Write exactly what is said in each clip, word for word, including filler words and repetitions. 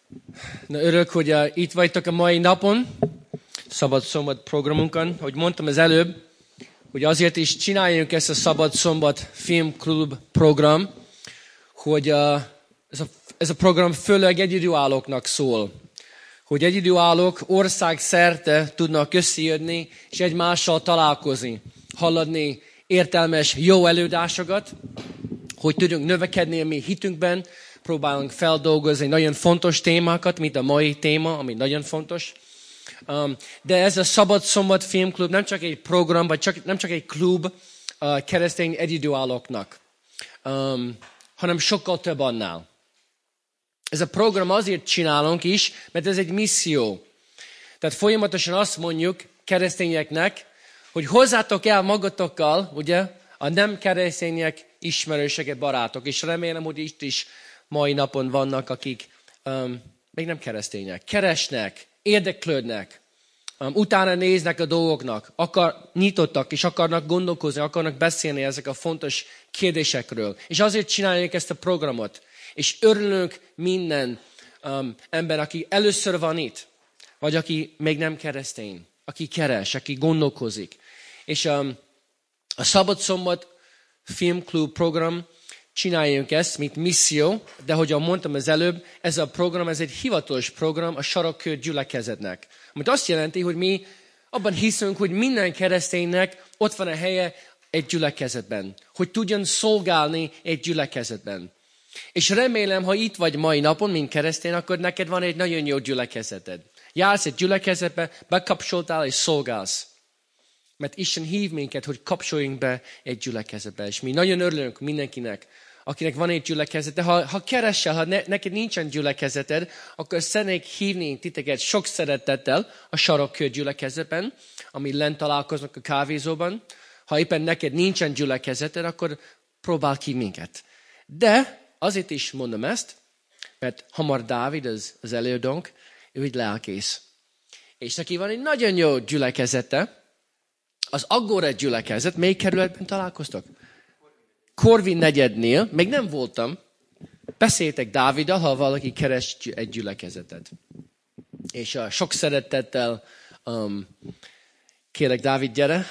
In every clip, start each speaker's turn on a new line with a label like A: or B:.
A: Na, örülök, hogy uh, itt vagytok a mai napon, Szabad Szombat programunkon. Hogy mondtam az előbb, hogy azért is csináljunk ezt a Szabad Szombat Filmklub program, hogy uh, ez, a, ez a program főleg egyedülállóknak szól. Hogy egyedülállók ország szerte tudnak összejönni, és egymással találkozni, halladni értelmes, jó előadásokat, hogy tudjunk növekedni a mi hitünkben, próbálunk feldolgozni nagyon fontos témákat, mint a mai téma, ami nagyon fontos. Um, de ez a Szabad Szombat Filmklub nem csak egy program, vagy csak, nem csak egy klub uh, keresztény egyedülállóknak, um, hanem sokkal több annál. Ez a program azért csinálunk is, mert ez egy misszió. Tehát folyamatosan azt mondjuk keresztényeknek, hogy hozzátok el magatokkal, ugye, a nem keresztények ismerőseket, barátok. És remélem, hogy itt is mai napon vannak, akik um, még nem keresztények. Keresnek, érdeklődnek, um, utána néznek a dolgoknak, akar, nyitottak, és akarnak gondolkozni, akarnak beszélni ezek a fontos kérdésekről. És azért csináljuk ezt a programot. És örülünk minden um, ember, aki először van itt, vagy aki még nem keresztény, aki keres, aki gondolkozik. És um, a Szabad Szombat Filmklub program, csináljunk ezt, mint misszió, de ahogyan mondtam az előbb, ez a program, ez egy hivatalos program a Sarokkő gyülekezetnek. Amit azt jelenti, hogy mi abban hiszünk, hogy minden kereszténynek ott van a helye egy gyülekezetben, hogy tudjon szolgálni egy gyülekezetben. És remélem, ha itt vagy mai napon, mint keresztény, akkor neked van egy nagyon jó gyülekezeted. Jársz egy gyülekezetbe, bekapcsoltál és szolgálsz. Mert Isten hív minket, hogy kapcsoljunk be egy gyülekezetbe. És mi nagyon örülünk mindenkinek, akinek van egy gyülekezete. Ha, ha keresel, ha ne, neked nincsen gyülekezeted, akkor szeretnék hívni titeket sok szeretettel a Sarokkő gyülekezetben, ami lent találkoznak a kávézóban. Ha éppen neked nincsen gyülekezeted, akkor próbál ki minket. De azért is mondom ezt, mert Hamar Dávid, az, az előadónk, ő egy lelkész. És neki van egy nagyon jó gyülekezete, az Agora gyülekezet. Melyik kerületben találkoztok? Korvin negyednél. Még nem voltam. Beszéltek Dáviddal, ha valaki keres egy gyülekezetet. És uh, sok szeretettel um, kérlek, Dávid, gyere,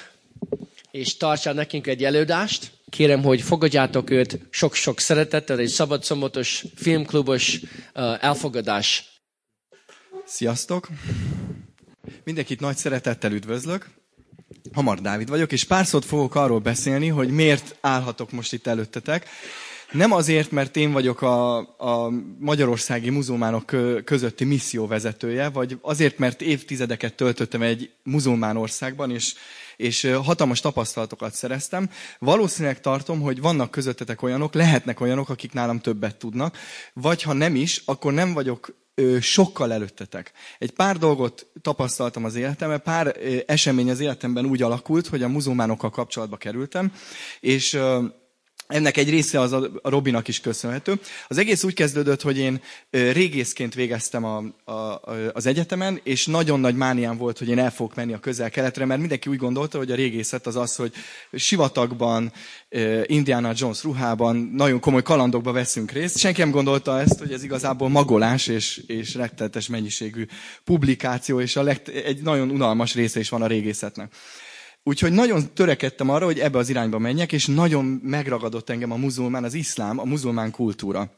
A: és tartsál nekünk egy előadást. Kérem, hogy fogadjátok őt sok-sok szeretettel, egy szabadszombatos, filmklubos uh, elfogadás.
B: Sziasztok! Mindenkit nagy szeretettel üdvözlök. Hamar Dávid vagyok, és pár szót fogok arról beszélni, hogy miért állhatok most itt előttetek. Nem azért, mert én vagyok a, a magyarországi muzulmánok közötti misszióvezetője, vagy azért, mert évtizedeket töltöttem egy muzulmán országban, és, és hatalmas tapasztalatokat szereztem. Valószínűleg tartom, hogy vannak közöttetek olyanok, lehetnek olyanok, akik nálam többet tudnak, vagy ha nem is, akkor nem vagyok sokkal előttetek. Egy pár dolgot tapasztaltam az életemben, pár esemény az életemben úgy alakult, hogy a muzulmánokkal kapcsolatba kerültem, és ennek egy része az a Robinak is köszönhető. Az egész úgy kezdődött, hogy én régészként végeztem a, a, az egyetemen, és nagyon nagy mániám volt, hogy én el fogok menni a Közel-Keletre, mert mindenki úgy gondolta, hogy a régészet az az, hogy sivatagban, Indiana Jones ruhában, nagyon komoly kalandokba veszünk részt. Senki nem gondolta ezt, hogy ez igazából magolás és, és rettenetes mennyiségű publikáció, és a legt- egy nagyon unalmas része is van a régészetnek. Úgyhogy nagyon törekedtem arra, hogy ebbe az irányba menjek, és nagyon megragadott engem a muzulmán, az iszlám, a muzulmán kultúra.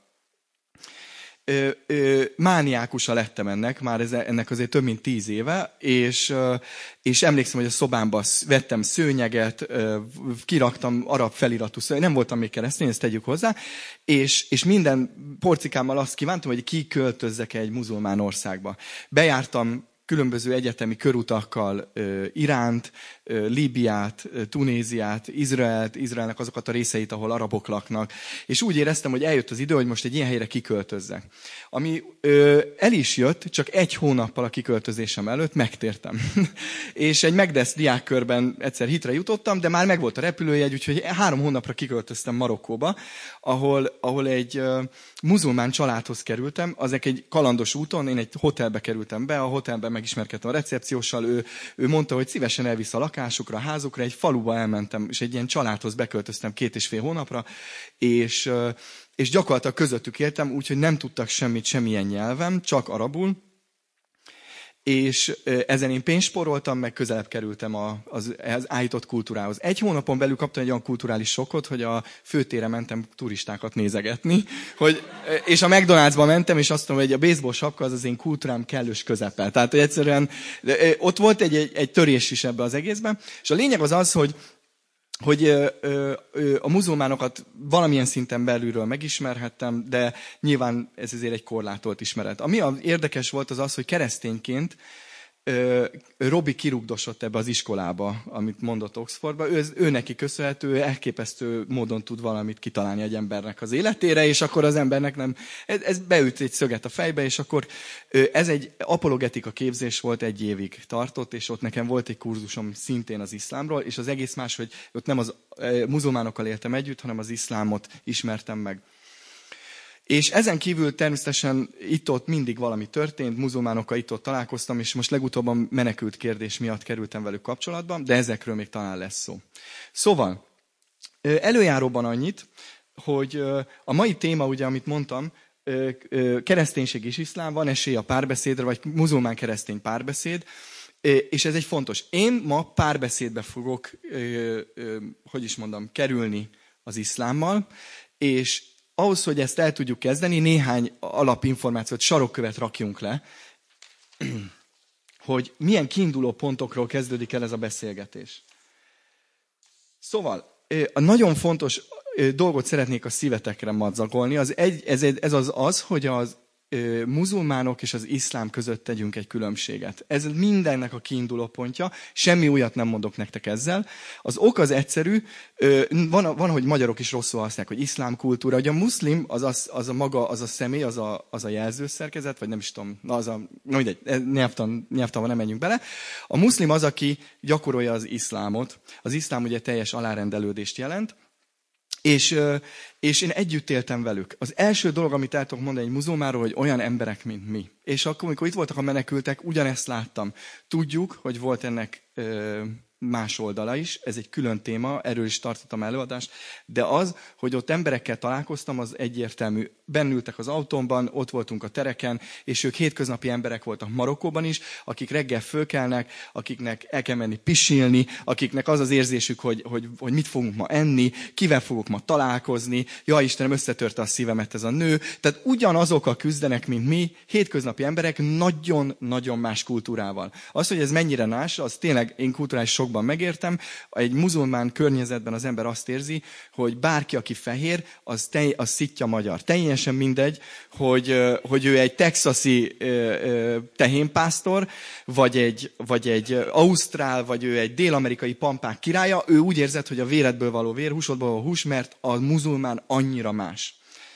B: Ö, ö, mániákusa lettem ennek, már ez, ennek azért több mint tíz éve, és, ö, és emlékszem, hogy a szobámba vettem szőnyeget, ö, kiraktam arab feliratú szőnyeget, nem voltam még keresztény, ezt tegyük hozzá, és, és minden porcikámmal azt kívántam, hogy kiköltözzek egy muzulmán országba. Bejártam különböző egyetemi körutakkal uh, Iránt, uh, Líbiát, uh, Tunéziát, Izraelt, Izraelnek azokat a részeit, ahol arabok laknak. És úgy éreztem, hogy eljött az idő, hogy most egy ilyen helyre kiköltözzek. Ami uh, el is jött, csak egy hónappal a kiköltözésem előtt megtértem. És egy megdesz diákkörben egyszer hitre jutottam, de már megvolt a repülőjegy, úgyhogy három hónapra kiköltöztem Marokkóba, ahol, ahol egy uh, muzulmán családhoz kerültem. Azek egy kalandos úton, én egy hotelbe kerültem be, a hotelben megismerkedtem a recepcióssal, ő, ő mondta, hogy szívesen elvisz a lakásukra, a házukra, egy faluba elmentem, és egy ilyen családhoz beköltöztem két és fél hónapra, és, és gyakorlatilag közöttük éltem, úgyhogy nem tudtak semmit, semmilyen nyelvem, csak arabul. És ezen én pénzt spóroltam, meg közelebb kerültem az, az állított kultúrához. Egy hónapon belül kaptam egy olyan kulturális sokkot, hogy a főtérre mentem turistákat nézegetni, hogy, és a McDonald'sba mentem, és azt mondom, hogy a baseball sapka az az én kultúrám kellős közepe. Tehát, hogy egyszerűen ott volt egy, egy, egy törés is ebbe az egészben. És a lényeg az az, hogy hogy ö, ö, ö, a muzulmánokat valamilyen szinten belülről megismerhettem, de nyilván ez azért egy korlátolt ismeret. Ami érdekes volt az az, hogy keresztényként ö, Robi kirugdosott ebbe az iskolába, amit mondott Oxfordba. Ő, ő neki köszönhető, elképesztő módon tud valamit kitalálni egy embernek az életére, és akkor az embernek nem... Ez, ez beüt egy szöget a fejbe, és akkor ö, ez egy apologetika képzés volt, egy évig tartott, és ott nekem volt egy kurzusom szintén az iszlámról, és az egész más, hogy ott nem az ö, muzulmánokkal éltem együtt, hanem az iszlámot ismertem meg. És ezen kívül természetesen itt-ott mindig valami történt, muzulmánokkal itt-ott találkoztam, és most legutóbb a menekült kérdés miatt kerültem velük kapcsolatban, de ezekről még talán lesz szó. Szóval, előjáróban annyit, hogy a mai téma, ugye, amit mondtam, kereszténység és iszlám, van esély a párbeszédre, vagy muzulmán-keresztény párbeszéd, és ez egy fontos. Én ma párbeszédbe fogok, hogy is mondom, kerülni az iszlámmal, és ahhoz, hogy ezt el tudjuk kezdeni, néhány alapinformációt, sarokkövet rakjunk le, hogy milyen kiinduló pontokról kezdődik el ez a beszélgetés. Szóval, a nagyon fontos dolgot szeretnék a szívetekre madzagolni. Az egy, ez, ez az az, hogy az muzulmánok és az iszlám között tegyünk egy különbséget. Ez mindennek a kiinduló pontja, semmi újat nem mondok nektek ezzel. Az ok az egyszerű, van, van hogy magyarok is rosszul használják, hogy iszlám kultúra, hogy a muszlim az, az, az a maga, az a személy, az a, az a jelzőszerkezet, vagy nem is tudom, na az a, na mindegy, nyelvtan, nyelvtanban nem menjünk bele. A muszlim az, aki gyakorolja az iszlámot. Az iszlám ugye teljes alárendelődést jelent, És, és én együtt éltem velük. Az első dolog, amit el tudok mondani egy muzulmánról, hogy olyan emberek, mint mi. És akkor, amikor itt voltak a menekültek, ugyanezt láttam. Tudjuk, hogy volt ennek ö, más oldala is, ez egy külön téma, erről is tartottam előadást, de az, hogy ott emberekkel találkoztam, az egyértelmű. Bennültek az autómban, ott voltunk a tereken, és ők hétköznapi emberek voltak Marokkóban is, akik reggel fölkelnek, akiknek el kell menni pisilni, akiknek az az érzésük, hogy, hogy, hogy mit fogunk ma enni, kivel fogok ma találkozni, ja Istenem, összetörte a szívemet ez a nő. Tehát ugyanazokkal küzdenek, mint mi, hétköznapi emberek, nagyon-nagyon más kultúrával. Az, hogy ez mennyire más, az tényleg én kulturális sokban megértem. Egy muzulmán környezetben az ember azt érzi, hogy bárki, aki fehér, az, tej, az szitja magyar. Teljesen mindegy, hogy, hogy ő egy texasi tehénpásztor, vagy egy, vagy egy ausztrál, vagy ő egy dél-amerikai pampák királya, ő úgy érzed, hogy a véredből való vér, húsodból való hús, mert a muzulmán annyira más.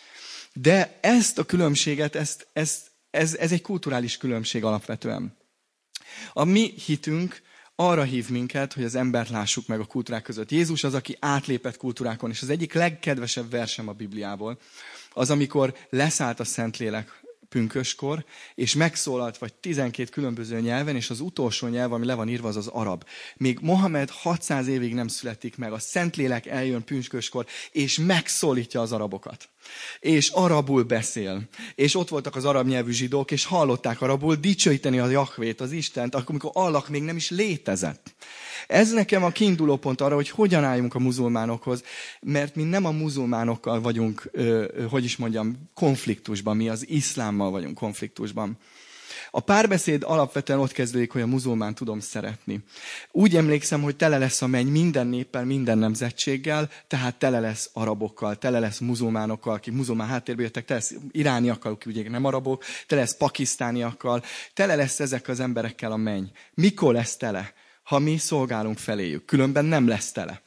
B: De ezt a különbséget, ezt, ezt, ez, ez egy kulturális különbség alapvetően. A mi hitünk arra hív minket, hogy az embert lássuk meg a kultúrák között. Jézus az, aki átlépett kultúrákon, és az egyik legkedvesebb versem a Bibliából, az, amikor leszállt a Szentlélek pünköskor, és megszólalt vagy tizenkét különböző nyelven, és az utolsó nyelv, ami le van írva, az az arab. Még Mohamed hatszáz évig nem születik meg, a Szentlélek eljön pünköskor, és megszólítja az arabokat. És arabul beszél. És ott voltak az arab nyelvű zsidók, és hallották arabul dicsőíteni a Jahvét, az Istent, akkor, amikor Allah még nem is létezett. Ez nekem a kiinduló pont arra, hogy hogyan álljunk a muzulmánokhoz, mert mi nem a muzulmánokkal vagyunk, hogy is mondjam, konfliktusban, mi az iszlámmal vagyunk konfliktusban. A párbeszéd alapvetően ott kezdődik, hogy a muzulmán tudom szeretni. Úgy emlékszem, hogy tele lesz a menny minden néppel, minden nemzetséggel, tehát tele lesz arabokkal, tele lesz muzulmánokkal, akik muzulmán háttérből jöttek, tele lesz irániakkal, akik ugye nem arabok, tele lesz pakisztániakkal, tele lesz ezek az emberekkel a menny. Mikor lesz tele? Ha mi szolgálunk feléjük. Különben nem lesz tele.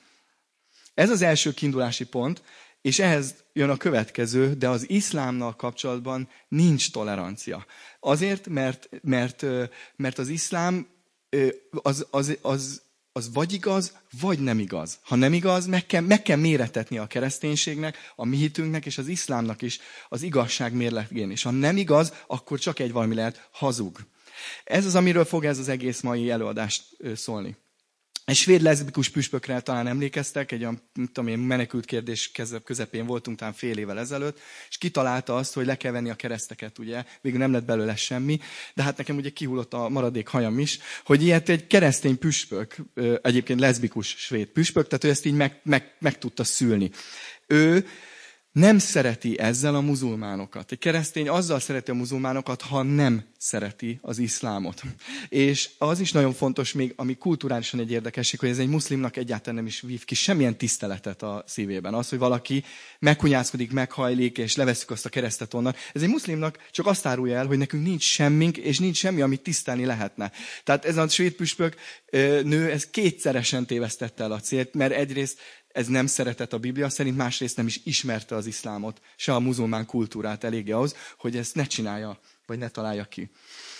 B: Ez az első kiindulási pont, és ehhez jön a következő, de az iszlámnal kapcsolatban nincs tolerancia. Azért, mert, mert, mert az iszlám az, az, az, az vagy igaz, vagy nem igaz. Ha nem igaz, meg kell, meg kell méretetni a kereszténységnek, a mi hitünknek és az iszlámnak is az igazság mérlegén. És ha nem igaz, akkor csak egy valami lehet, hazug. Ez az, amiről fog ez az egész mai előadást szólni. Egy svéd leszbikus püspökre talán emlékeztek, egy olyan, nem tudom én, menekült kérdés közepén voltunk talán fél évvel ezelőtt, és kitalálta azt, hogy le kell venni a kereszteket, ugye, végül nem lett belőle semmi, de hát nekem ugye kihullott a maradék hajam is, hogy ilyet egy keresztény püspök, egyébként leszbikus svéd püspök, tehát ő ezt így meg, meg, meg tudta szülni. Ő nem szereti ezzel a muzulmánokat. Egy keresztény azzal szereti a muzulmánokat, ha nem szereti az iszlámot. És az is nagyon fontos még, ami kulturálisan egy érdekesség, hogy ez egy muszlimnak egyáltalán nem is vív ki semmilyen tiszteletet a szívében. Az, hogy valaki meghunyászkodik, meghajlik, és leveszük azt a keresztet onnan. Ez egy muszlimnak csak azt árulja el, hogy nekünk nincs semmink, és nincs semmi, amit tisztelni lehetne. Tehát ez a svéd püspök nő, ez kétszeresen tévesztette el a célt, mert egyrészt ez nem szeretett a Biblia szerint, másrészt nem is ismerte az iszlámot, se a muzulmán kultúrát eléggé ahhoz, hogy ezt ne csinálja, vagy ne találja ki.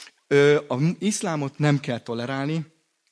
B: Az iszlámot nem kell tolerálni.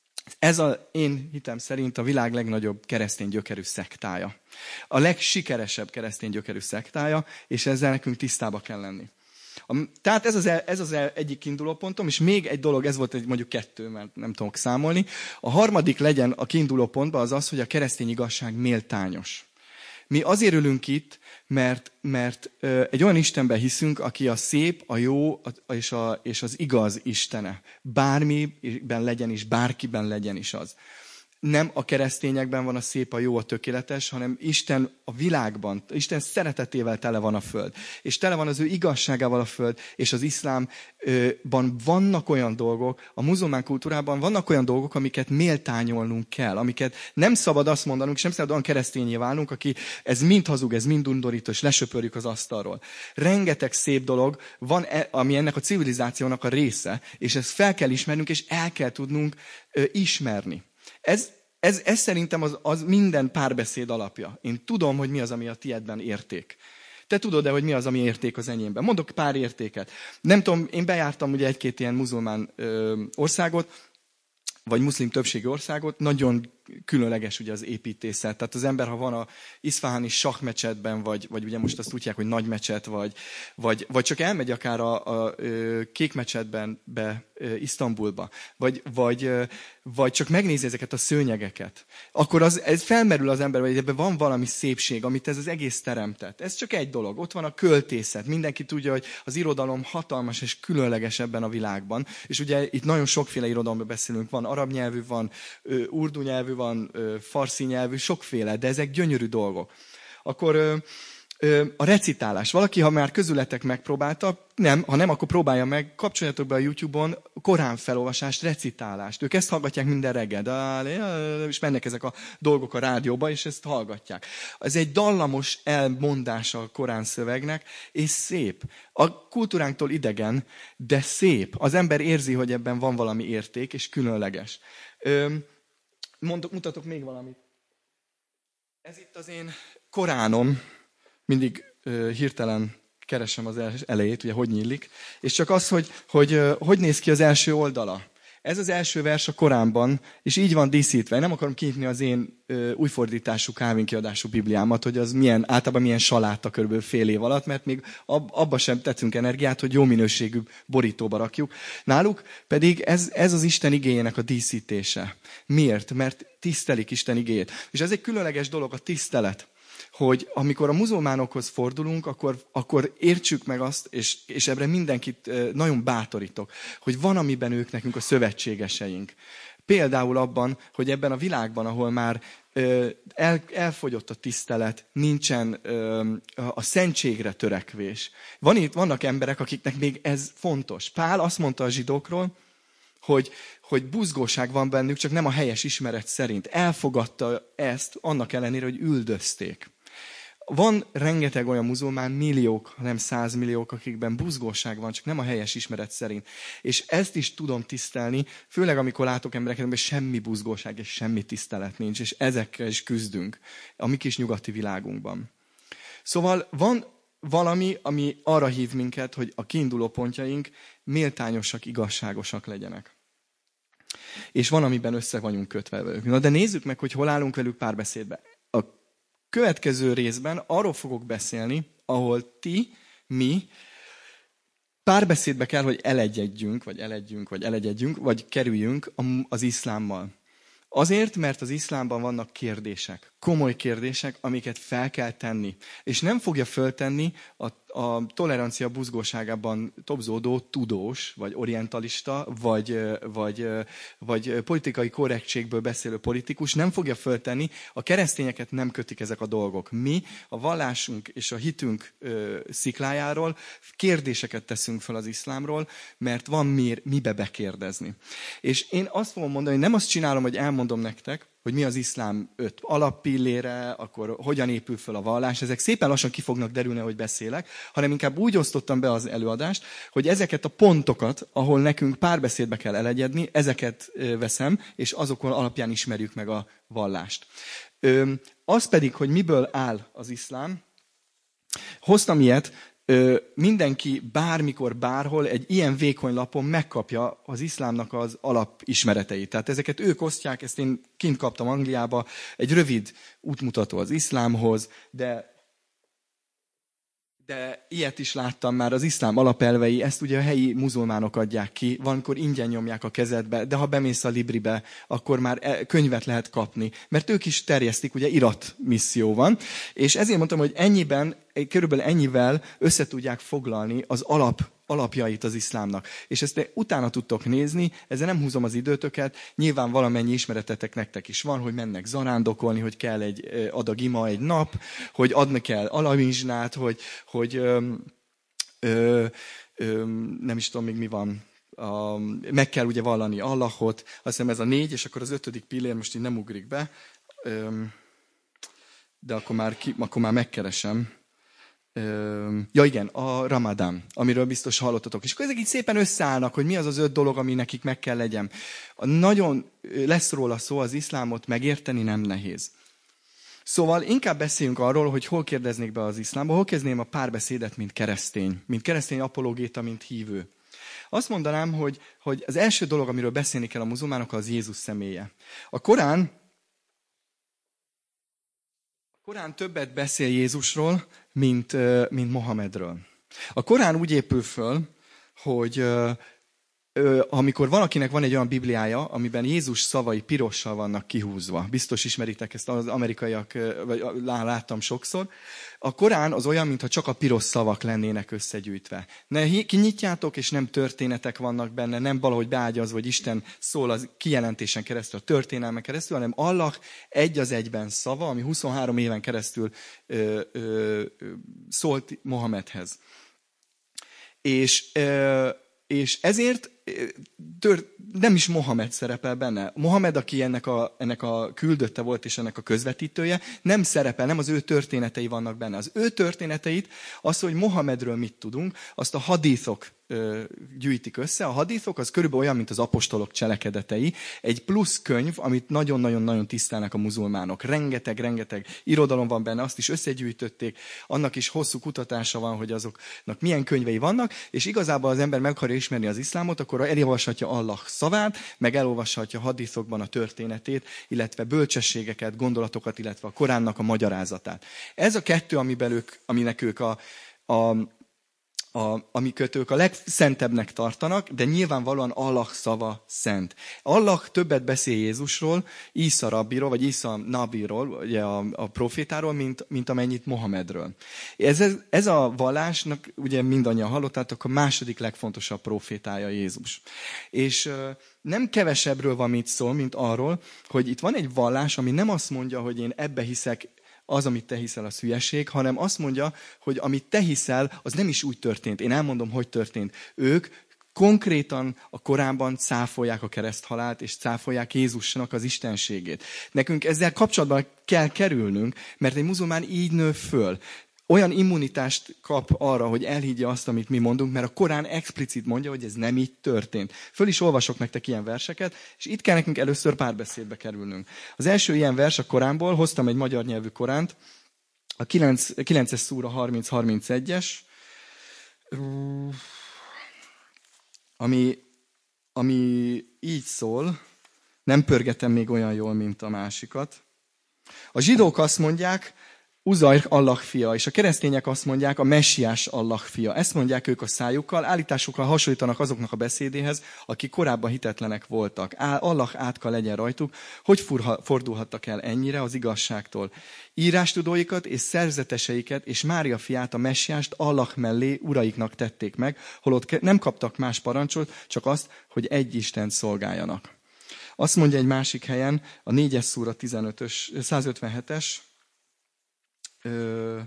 B: Ez a én hitem szerint a világ legnagyobb keresztény gyökerű szektája. A legsikeresebb keresztény gyökerű szektája, és ezzel nekünk tisztába kell lenni. A, tehát ez az, el, ez az el, egyik kiinduló pontom, és még egy dolog, ez volt egy, mondjuk kettő, mert nem tudok számolni. A harmadik legyen a kiinduló pontban az az, hogy a keresztény igazság méltányos. Mi azért ülünk itt, mert, mert ö, egy olyan Istenben hiszünk, aki a szép, a jó a, és, a, és az igaz Istene. Bármiben legyen is, bárkiben legyen is az. Nem a keresztényekben van a szép, a jó, a tökéletes, hanem Isten a világban, Isten szeretetével tele van a föld. És tele van az ő igazságával a föld, és az iszlámban vannak olyan dolgok, a muzulmán kultúrában vannak olyan dolgok, amiket méltányolnunk kell, amiket nem szabad azt mondanunk, és nem szabad olyan keresztényé válnunk, aki ez mind hazug, ez mind undorító, és lesöpörjük az asztalról. Rengeteg szép dolog van, ami ennek a civilizációnak a része, és ezt fel kell ismernünk, és el kell tudnunk ö, ismerni. Ez, ez, ez szerintem az, az minden párbeszéd alapja. Én tudom, hogy mi az, ami a tiedben érték. Te tudod-e, hogy mi az, ami érték az enyémben? Mondok pár értéket. Nem tudom, én bejártam ugye egy-két ilyen muzulmán ö, országot, vagy muszlim többségi országot, nagyon különleges ugye az építészet. Tehát az ember, ha van a iszfaháni sakmecsetben, vagy, vagy ugye most azt tudják, hogy nagy mecset, vagy, vagy, vagy csak elmegy akár a, a, a kék mecsetben be Isztambulba, vagy, vagy, vagy csak megnézi ezeket a szőnyegeket, akkor az, ez felmerül az ember, hogy ebben van valami szépség, amit ez az egész teremtett. Ez csak egy dolog. Ott van a költészet. Mindenki tudja, hogy az irodalom hatalmas és különleges ebben a világban. És ugye itt nagyon sokféle irodalomról beszélünk. Van arab nyelvű, van urdu nyelvű, van farsi nyelvű, sokféle, de ezek gyönyörű dolgok. Akkor a recitálás. Valaki, ha már közületek megpróbálta, nem, ha nem, akkor próbálja meg, kapcsoljatok be a YouTube-on Korán felolvasást, recitálást. Ők ezt hallgatják minden reggel, és mennek ezek a dolgok a rádióba, és ezt hallgatják. Ez egy dallamos elmondása a Korán szövegnek, és szép. A kultúránktól idegen, de szép. Az ember érzi, hogy ebben van valami érték, és különleges. Mondok, mutatok még valamit. Ez itt az én Koránom. Mindig uh, hirtelen keresem az elejét, ugye hogy nyílik. És csak az, hogy hogy, uh, hogy néz ki az első oldala. Ez az első vers a Koránban, és így van díszítve. Nem akarom kinyitni az én uh, újfordítású, Calvin kiadású Bibliámat, hogy az milyen, általában milyen saláta körülbelül fél év alatt, mert még ab, abba sem tettünk energiát, hogy jó minőségű borítóba rakjuk. Náluk pedig ez, ez az Isten igéjének a díszítése. Miért? Mert tisztelik Isten igéjét. És ez egy különleges dolog, a tisztelet. Hogy amikor a muzulmánokhoz fordulunk, akkor, akkor értsük meg azt, és, és ebben mindenkit nagyon bátorítok, hogy van, amiben ők nekünk a szövetségeseink. Például abban, hogy ebben a világban, ahol már el, elfogyott a tisztelet, nincsen a szentségre törekvés. Van itt, vannak emberek, akiknek még ez fontos. Pál azt mondta a zsidókról, hogy, hogy buzgóság van bennük, csak nem a helyes ismeret szerint. Elfogadta ezt, annak ellenére, hogy üldözték. Van rengeteg olyan muzulmán, milliók, nem százmilliók, akikben buzgóság van, csak nem a helyes ismeret szerint. És ezt is tudom tisztelni, főleg amikor látok embereket, amiben semmi buzgóság és semmi tisztelet nincs, és ezekkel is küzdünk a mi kis nyugati világunkban. Szóval van valami, ami arra hív minket, hogy a kiinduló pontjaink méltányosak, igazságosak legyenek. És van, amiben össze vagyunk kötve velük. Na de nézzük meg, hogy hol állunk velük párbeszédbe. A következő részben arról fogok beszélni, ahol ti, mi párbeszédbe kell, hogy elegyedjünk, vagy elegyünk, vagy elegyedjünk, vagy kerüljünk az iszlámmal. Azért, mert az iszlámban vannak kérdések, komoly kérdések, amiket fel kell tenni. És nem fogja föltenni a, a tolerancia buzgóságában tobzódó tudós, vagy orientalista, vagy, vagy, vagy politikai korrektségből beszélő politikus, nem fogja föltenni, a keresztényeket nem kötik ezek a dolgok. Mi a vallásunk és a hitünk ö, sziklájáról kérdéseket teszünk fel az iszlámról, mert van mir, mibe bekérdezni. És én azt fogom mondani, hogy nem azt csinálom, hogy elmondom nektek, hogy mi az iszlám öt alappillére, akkor hogyan épül föl a vallás. Ezek szépen lassan ki fognak derülni, hogy beszélek, hanem inkább úgy osztottam be az előadást, hogy ezeket a pontokat, ahol nekünk párbeszédbe kell elegyedni, ezeket veszem, és azokon alapján ismerjük meg a vallást. Az pedig, hogy miből áll az iszlám, hoztam ilyet, mindenki bármikor, bárhol egy ilyen vékony lapon megkapja az iszlámnak az alapismereteit. Tehát ezeket ők osztják, ezt én kint kaptam Angliába, egy rövid útmutató az iszlámhoz, de, de ilyet is láttam már, az iszlám alapelvei, ezt ugye a helyi muzulmánok adják ki, valamikor ingyen nyomják a kezedbe, de ha bemész a Libribe, akkor már könyvet lehet kapni, mert ők is terjesztik, ugye iratmisszió van, és ezért mondtam, hogy ennyiben, körülbelül ennyivel össze tudják foglalni az alap, alapjait az iszlámnak. És ezt utána tudtok nézni, ezzel nem húzom az időtöket, nyilván valamennyi ismeretetek nektek is van, hogy mennek zarándokolni, hogy kell egy adag ima egy nap, hogy adni kell alamizsnát, hogy, hogy ö, ö, ö, nem is tudom még mi van, a, meg kell ugye vallani Allahot, azt hiszem ez a négy, és akkor az ötödik pillér most így nem ugrik be, ö, de akkor már, ki, akkor már megkeresem. Ja igen, a Ramadán, amiről biztos hallottatok. És akkor ezek így szépen összeállnak, hogy mi az az öt dolog, ami nekik meg kell legyen. Nagyon lesz róla szó, az iszlámot megérteni nem nehéz. Szóval inkább beszéljünk arról, hogy hol kérdeznék be az iszlámba, hol kezdném a párbeszédet, mint keresztény, mint keresztény apologéta, mint hívő. Azt mondanám, hogy, hogy az első dolog, amiről beszélni kell a muzulmánokkal, az Jézus személye. A Korán Korán többet beszél Jézusról, mint, mint Mohamedről. A Korán úgy épül föl, hogy amikor valakinek van egy olyan bibliája, amiben Jézus szavai pirossal vannak kihúzva, biztos ismeritek ezt, az amerikaiak, vagy láttam sokszor, a Korán az olyan, mintha csak a piros szavak lennének összegyűjtve. Ne kinyitjátok, és nem történetek vannak benne, nem valahogy beágyazva, hogy Isten szól az kijelentésen keresztül, a történelmen keresztül, hanem Allah egy az egyben szava, ami huszonhárom éven keresztül ö, ö, ö, szólt Mohamedhez. És, ö, és ezért tört, nem is Mohamed szerepel benne. Mohamed, aki ennek a, ennek a küldötte volt, és ennek a közvetítője, nem szerepel, nem az ő történetei vannak benne. Az ő történeteit, azt, hogy Mohamedről mit tudunk, azt a hadíthok ö, gyűjtik össze. A hadíthok az körülbelül olyan, mint az apostolok cselekedetei. Egy plusz könyv, amit nagyon-nagyon-nagyon tisztelnek a muzulmánok. Rengeteg-rengeteg irodalom van benne, azt is összegyűjtötték. Annak is hosszú kutatása van, hogy azoknak milyen könyvei vannak, és igazából az ember meg akarja ismerni az iszlámot, akkor elolvashatja Allah szavát, meg elolvashatja a hadíszokban a történetét, illetve bölcsességeket, gondolatokat, illetve a Koránnak a magyarázatát. Ez a kettő, amiben ők, aminek ők a, a, a, amiket ők a legszentebbnek tartanak, de nyilvánvalóan Allah szava szent. Allah többet beszél Jézusról, Ísa rabbiról, vagy Ísa nabiról, ugye a, a profétáról, mint, mint amennyit Mohamedről. Ez, ez, ez a vallásnak, ugye mindannyian hallottátok, a második legfontosabb profétája Jézus. És nem kevesebbről van mit szól, mint arról, hogy itt van egy vallás, ami nem azt mondja, hogy én ebbe hiszek, az, amit te hiszel, az hülyeség, hanem azt mondja, hogy amit te hiszel, az nem is úgy történt. Én elmondom, hogy történt. Ők konkrétan a Koránban cáfolják a kereszthalált, és cáfolják Jézusnak az istenségét. Nekünk ezzel kapcsolatban kell kerülnünk, mert egy muzulmán így nő föl. Olyan immunitást kap arra, hogy elhiggye azt, amit mi mondunk, mert a Korán explicit mondja, hogy ez nem így történt. Föl is olvasok nektek ilyen verseket, és itt kell nekünk először párbeszédbe kerülnünk. Az első ilyen vers a Koránból, hoztam egy magyar nyelvű Koránt, a kilences szúra harminc harmincegyes, ami, ami így szól, nem pörgetem még olyan jól, mint a másikat. A zsidók azt mondják, Uzair Allah fia, és a keresztények azt mondják, a messiás Allah fia. Ezt mondják ők a szájukkal, állításukkal hasonlítanak azoknak a beszédéhez, akik korábban hitetlenek voltak. Allah átka legyen rajtuk, hogy fordulhattak el ennyire az igazságtól. Írástudóikat és szerzeteseiket és Mária fiát, a messiást Allah mellé uraiknak tették meg, holott nem kaptak más parancsot, csak azt, hogy egy Istent szolgáljanak. Azt mondja egy másik helyen, a négyes szúra tizenötös, százötvenhetes, Ö,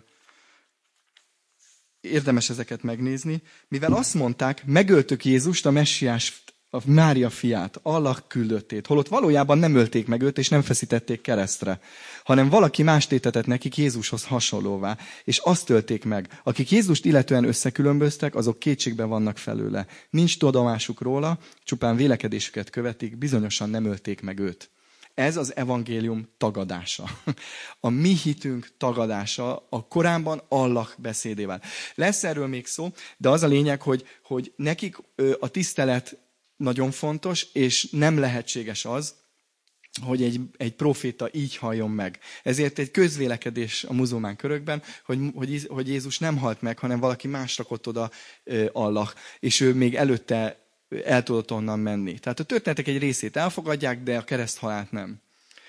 B: érdemes ezeket megnézni, mivel azt mondták, megöltük Jézust, a messiás, a Mária fiát, Allah küldöttét, holott valójában nem ölték meg őt, és nem feszítették keresztre, hanem valaki más tétetett nekik Jézushoz hasonlóvá, és azt ölték meg. Akik Jézust illetően összekülönböztek, azok kétségben vannak felőle. Nincs tudomásuk róla, csupán vélekedésüket követik, bizonyosan nem ölték meg őt. Ez az evangélium tagadása. A mi hitünk tagadása a Koránban Allah beszédével. Lesz erről még szó, de az a lényeg, hogy, hogy nekik a tisztelet nagyon fontos, és nem lehetséges az, hogy egy, egy proféta így halljon meg. Ezért egy közvélekedés a muzulmán körökben, hogy, hogy, hogy Jézus nem halt meg, hanem valaki más rakott oda Allah, és ő még előtte el tudott onnan menni. Tehát a történetek egy részét elfogadják, de a kereszthalált nem.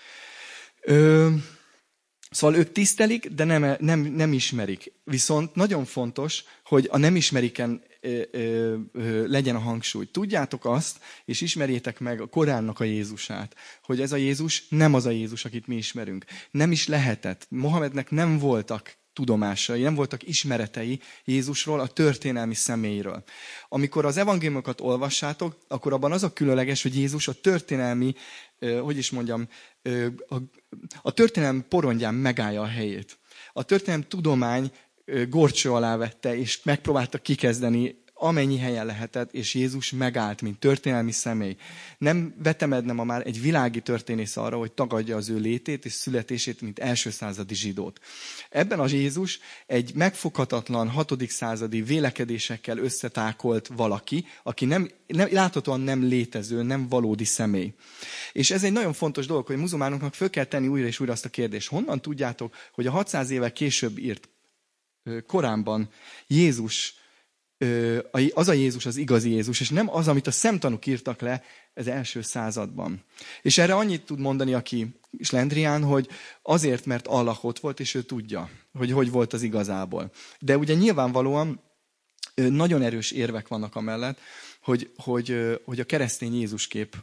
B: Ö, szóval ők tisztelik, de nem, nem, nem ismerik. Viszont nagyon fontos, hogy a nem ismeriken ö, ö, ö, legyen a hangsúly. Tudjátok azt, és ismerjétek meg a Koránnak a Jézusát, hogy ez a Jézus nem az a Jézus, akit mi ismerünk. Nem is lehetett. Mohamednek nem voltak tudomásai, nem voltak ismeretei Jézusról, a történelmi személyről. Amikor az evangéliumokat olvassátok, akkor abban az a különleges, hogy Jézus a történelmi, hogy is mondjam, a, a történelmi porondján megállja a helyét. A történelmi tudomány górcső alá vette, és megpróbálta kikezdeni, amennyi helyen lehetett, és Jézus megállt, mint történelmi személy. Nem vetemedne ma már egy világi történész arra, hogy tagadja az ő létét és születését, mint első századi zsidót. Ebben a Jézus egy megfoghatatlan hatodik századi vélekedésekkel összetákolt valaki, aki nem, nem, láthatóan nem létező, nem valódi személy. És ez egy nagyon fontos dolog, hogy muzulmánoknak föl kell tenni újra és újra azt a kérdést. Honnan tudjátok, hogy a hatszáz évvel később írt Koránban Jézus, az a Jézus az igazi Jézus, és nem az, amit a szemtanúk írtak le az első században. És erre annyit tud mondani, aki slendrián, hogy azért, mert Allah ott volt, és ő tudja, hogy hogy volt az igazából. De ugye nyilvánvalóan nagyon erős érvek vannak amellett, hogy, hogy, hogy a keresztény Jézuskép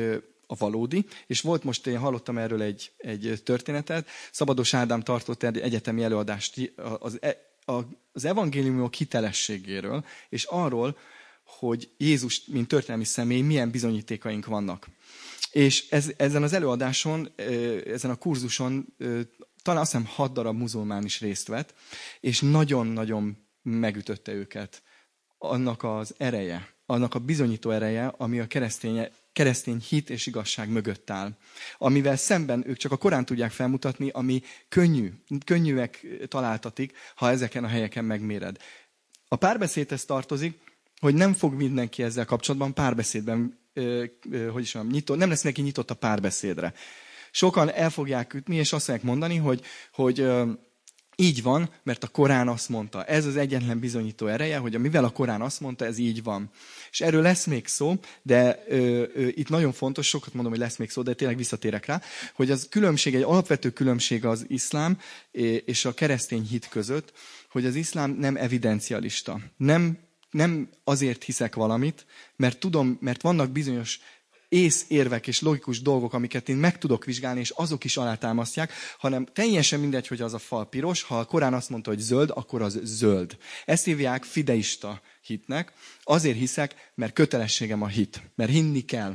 B: a valódi, és volt most, én hallottam erről egy, egy történetet, Szabados Ádám tartott egy egyetemi előadást az az evangéliumok hitelességéről, és arról, hogy Jézus, mint történelmi személy, milyen bizonyítékaink vannak. És ez, ezen az előadáson, ezen a kurzuson talán azt hiszem hat darab muzulmán is részt vett, és nagyon-nagyon megütötte őket annak az ereje, annak a bizonyító ereje, ami a keresztény, keresztény hit és igazság mögött áll. Amivel szemben ők csak a Korán tudják felmutatni, ami könnyű, könnyűek találtatik, ha ezeken a helyeken megméred. A párbeszédhez tartozik, hogy nem fog mindenki ezzel kapcsolatban párbeszédben, ö, ö, hogy is mondjam, nyitó, nem lesz neki nyitott a párbeszédre. Sokan el fogják ütni, és azt fogják mondani, hogy, hogy ö, így van, mert a Korán azt mondta. Ez az egyetlen bizonyító ereje, hogy mivel a Korán azt mondta, ez így van. És erről lesz még szó, de ö, ö, itt nagyon fontos, sokat mondom, hogy lesz még szó, de tényleg visszatérek rá, hogy az különbség, egy alapvető különbség az iszlám és a keresztény hit között, hogy az iszlám nem evidencialista. Nem, nem azért hiszek valamit, mert tudom, mert vannak bizonyos észérvek és logikus dolgok, amiket én meg tudok vizsgálni, és azok is alátámasztják, hanem teljesen mindegy, hogy az a fal piros, ha a Korán azt mondta, hogy zöld, akkor az zöld. Ezt hívják fideista hitnek. Azért hiszek, mert kötelességem a hit, mert hinni kell.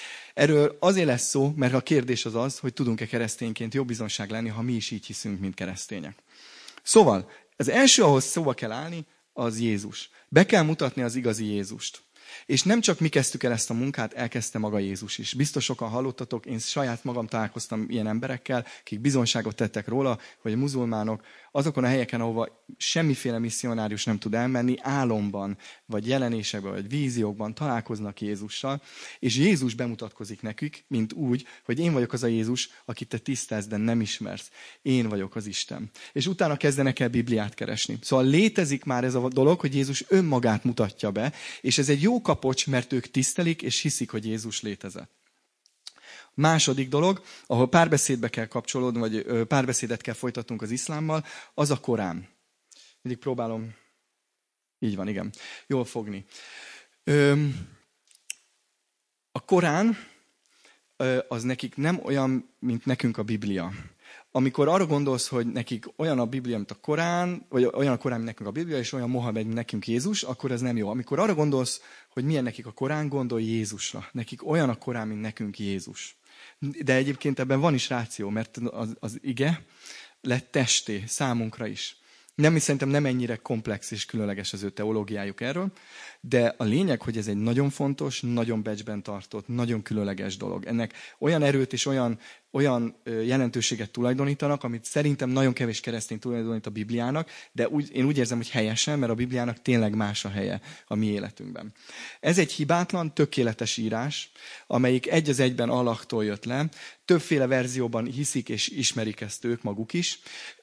B: Erről azért lesz szó, mert a kérdés az az, hogy tudunk-e keresztényként jó bizonság lenni, ha mi is így hiszünk, mint keresztények. Szóval, az első, ahhoz szóba kell állni, az Jézus. Be kell mutatni az igazi Jézust. És nem csak mi kezdtük el ezt a munkát, elkezdte maga Jézus is. Biztos sokan hallottatok, én saját magam találkoztam ilyen emberekkel, akik bizonyságot tettek róla, hogy a muzulmánok azokon a helyeken, ahova semmiféle misszionárius nem tud elmenni, álomban, vagy jelenésekben, vagy víziókban találkoznak Jézussal, és Jézus bemutatkozik nekik, mint úgy, hogy én vagyok az a Jézus, akit te tisztelsz, de nem ismersz. Én vagyok az Isten. És utána kezdenek el Bibliát keresni. Szóval létezik már ez a dolog, hogy Jézus önmagát mutatja be, és ez egy jó kapocs, mert ők tisztelik, és hiszik, hogy Jézus létezett. Második dolog, ahol párbeszédbe kell kapcsolódni, vagy párbeszédet kell folytatnunk az iszlámmal, az a Korán. Mindig próbálom. Így van, igen. Jól fogni. A Korán az nekik nem olyan, mint nekünk a Biblia. Amikor arra gondolsz, hogy nekik olyan a Biblia, mint a Korán, vagy olyan a Korán, mint nekünk a Biblia, és olyan Mohamed, mint nekünk Jézus, akkor ez nem jó. Amikor arra gondolsz, hogy milyen nekik a Korán, gondolj Jézusra. Nekik olyan a Korán, mint nekünk Jézus. De egyébként ebben van is ráció, mert az, az ige lett testé számunkra is. Nem, szerintem nem ennyire komplex és különleges az ő teológiájuk erről, de a lényeg, hogy ez egy nagyon fontos, nagyon becsben tartott, nagyon különleges dolog. Ennek olyan erőt és olyan, olyan jelentőséget tulajdonítanak, amit szerintem nagyon kevés keresztény tulajdonít a Bibliának, de úgy, én úgy érzem, hogy helyesen, mert a Bibliának tényleg más a helye a mi életünkben. Ez egy hibátlan, tökéletes írás, amelyik egy az egyben Allahtól jött le. Többféle verzióban hiszik és ismerik ezt ők maguk is.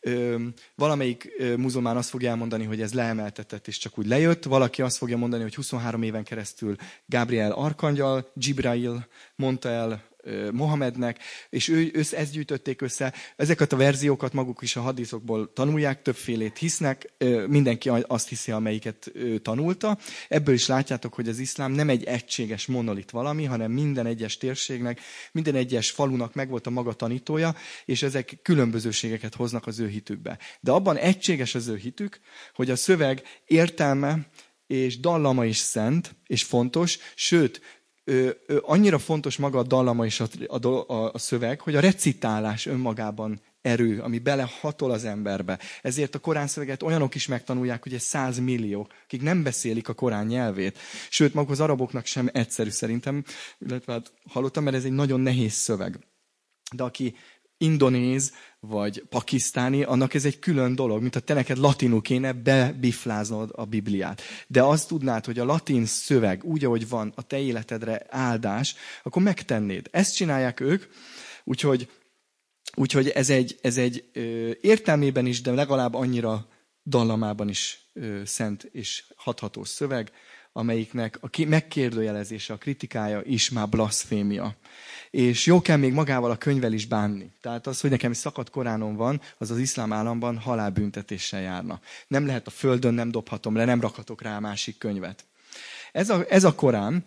B: Valamelyik muzulmán azt fogja elmondani, hogy ez leemeltetett és csak úgy lejött. Valaki azt fogja mondani, hogy huszonhárom éven keresztül Gabriel arkangyal, Gibrail mondta el Mohamednek, és ő, ő, ezt gyűjtötték össze. Ezeket a verziókat maguk is a hadiszokból tanulják, többfélét hisznek, mindenki azt hiszi, amelyiket tanulta. Ebből is látjátok, hogy az iszlám nem egy egységes monolit valami, hanem minden egyes térségnek, minden egyes falunak megvolt a maga tanítója, és ezek különbözőségeket hoznak az ő hitükbe. De abban egységes az ő hitük, hogy a szöveg értelme és dallama is szent, és fontos, sőt, Ö, ö, annyira fontos maga a dallama és a, a, a, a szöveg, hogy a recitálás önmagában erő, ami belehatol az emberbe. Ezért a Korán szöveget olyanok is megtanulják, hogy ez száz millió, akik nem beszélik a Korán nyelvét. Sőt, maguk az araboknak sem egyszerű szerintem, illetve hát hallottam, mert ez egy nagyon nehéz szöveg. De aki indonéz vagy pakisztáni, annak ez egy külön dolog, mint ha te neked latinul kéne bebifláznod a Bibliát. De azt tudnád, hogy a latin szöveg úgy, ahogy van, a te életedre áldás, akkor megtennéd. Ezt csinálják ők, úgyhogy, úgyhogy ez egy, ez egy ö, értelmében is, de legalább annyira dallamában is ö, szent és hatható szöveg, amelyiknek a megkérdőjelezése, a kritikája is már blaszfémia. És jó kell még magával a könyvvel is bánni. Tehát az, hogy nekem szakadt Koránom van, az az iszlám államban halálbüntetéssel járna. Nem lehet a földön, nem dobhatom le, nem rakhatok rá a másik könyvet. Ez a, ez a Korán,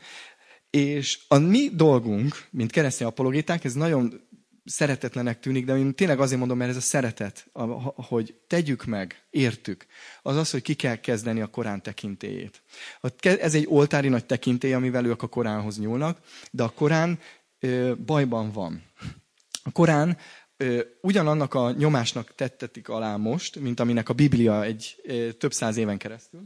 B: és a mi dolgunk, mint keresztény apologéták, ez nagyon szeretetlenek tűnik, de én tényleg azért mondom, mert ez a szeretet, hogy tegyük meg, értük, az az, hogy ki kell kezdeni a Korán tekintélyét. Ez egy oltári nagy tekintély, amivel ők a Koránhoz nyúlnak, de a Korán ö, bajban van. A Korán ö, ugyanannak a nyomásnak tettetik alá most, mint aminek a Biblia egy ö, több száz éven keresztül.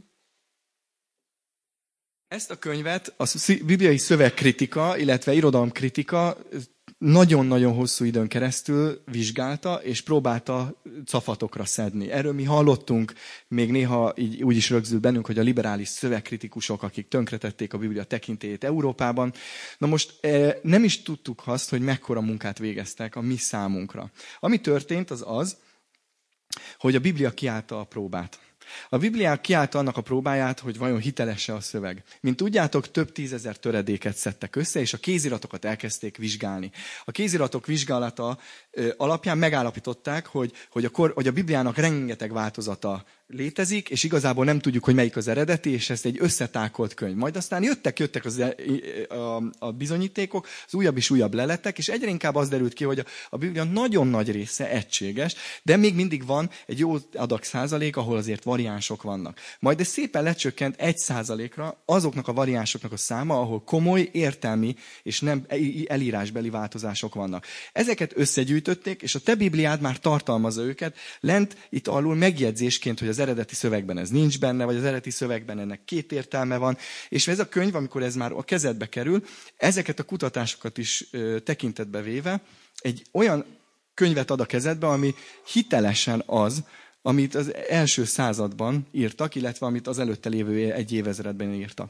B: Ezt a könyvet a bibliai szövegkritika, illetve irodalomkritika nagyon-nagyon hosszú időn keresztül vizsgálta, és próbálta cafatokra szedni. Erről mi hallottunk, még néha így úgy is rögzül bennünk, hogy a liberális szövegkritikusok, akik tönkretették a Biblia tekintélyét Európában. Na most nem is tudtuk azt, hogy mekkora munkát végeztek a mi számunkra. Ami történt, az az, hogy a Biblia kiállta a próbát. A Bibliák kiállta annak a próbáját, hogy vajon hiteles-e a szöveg. Mint tudjátok, több tízezer töredéket szedtek össze, és a kéziratokat elkezdték vizsgálni. A kéziratok vizsgálata ö, alapján megállapították, hogy, hogy, a kor, hogy a Bibliának rengeteg változata létezik, és igazából nem tudjuk, hogy melyik az eredeti, és ez egy összetákolt könyv. Majd aztán jöttek, jöttek az, a, a bizonyítékok, az újabb és újabb lelettek, és egyre inkább az derült ki, hogy a, a Biblia nagyon nagy része egységes, de még mindig van egy jó adag százalék, ahol azért variánsok vannak. Majd ez szépen lecsökkent egy százalékra azoknak a variánsoknak a száma, ahol komoly, értelmi és nem elírásbeli változások vannak. Ezeket összegyűjtötték, és a te Bibliád már tartalmazza őket, lent itt alul megjegyzésként, hogy az eredeti szövegben ez nincs benne, vagy az eredeti szövegben ennek két értelme van, és ez a könyv, amikor ez már a kezedbe kerül, ezeket a kutatásokat is ö, tekintetbe véve, egy olyan könyvet ad a kezedbe, ami hitelesen az, amit az első században írtak, illetve amit az előtte lévő egy évezredben írtak.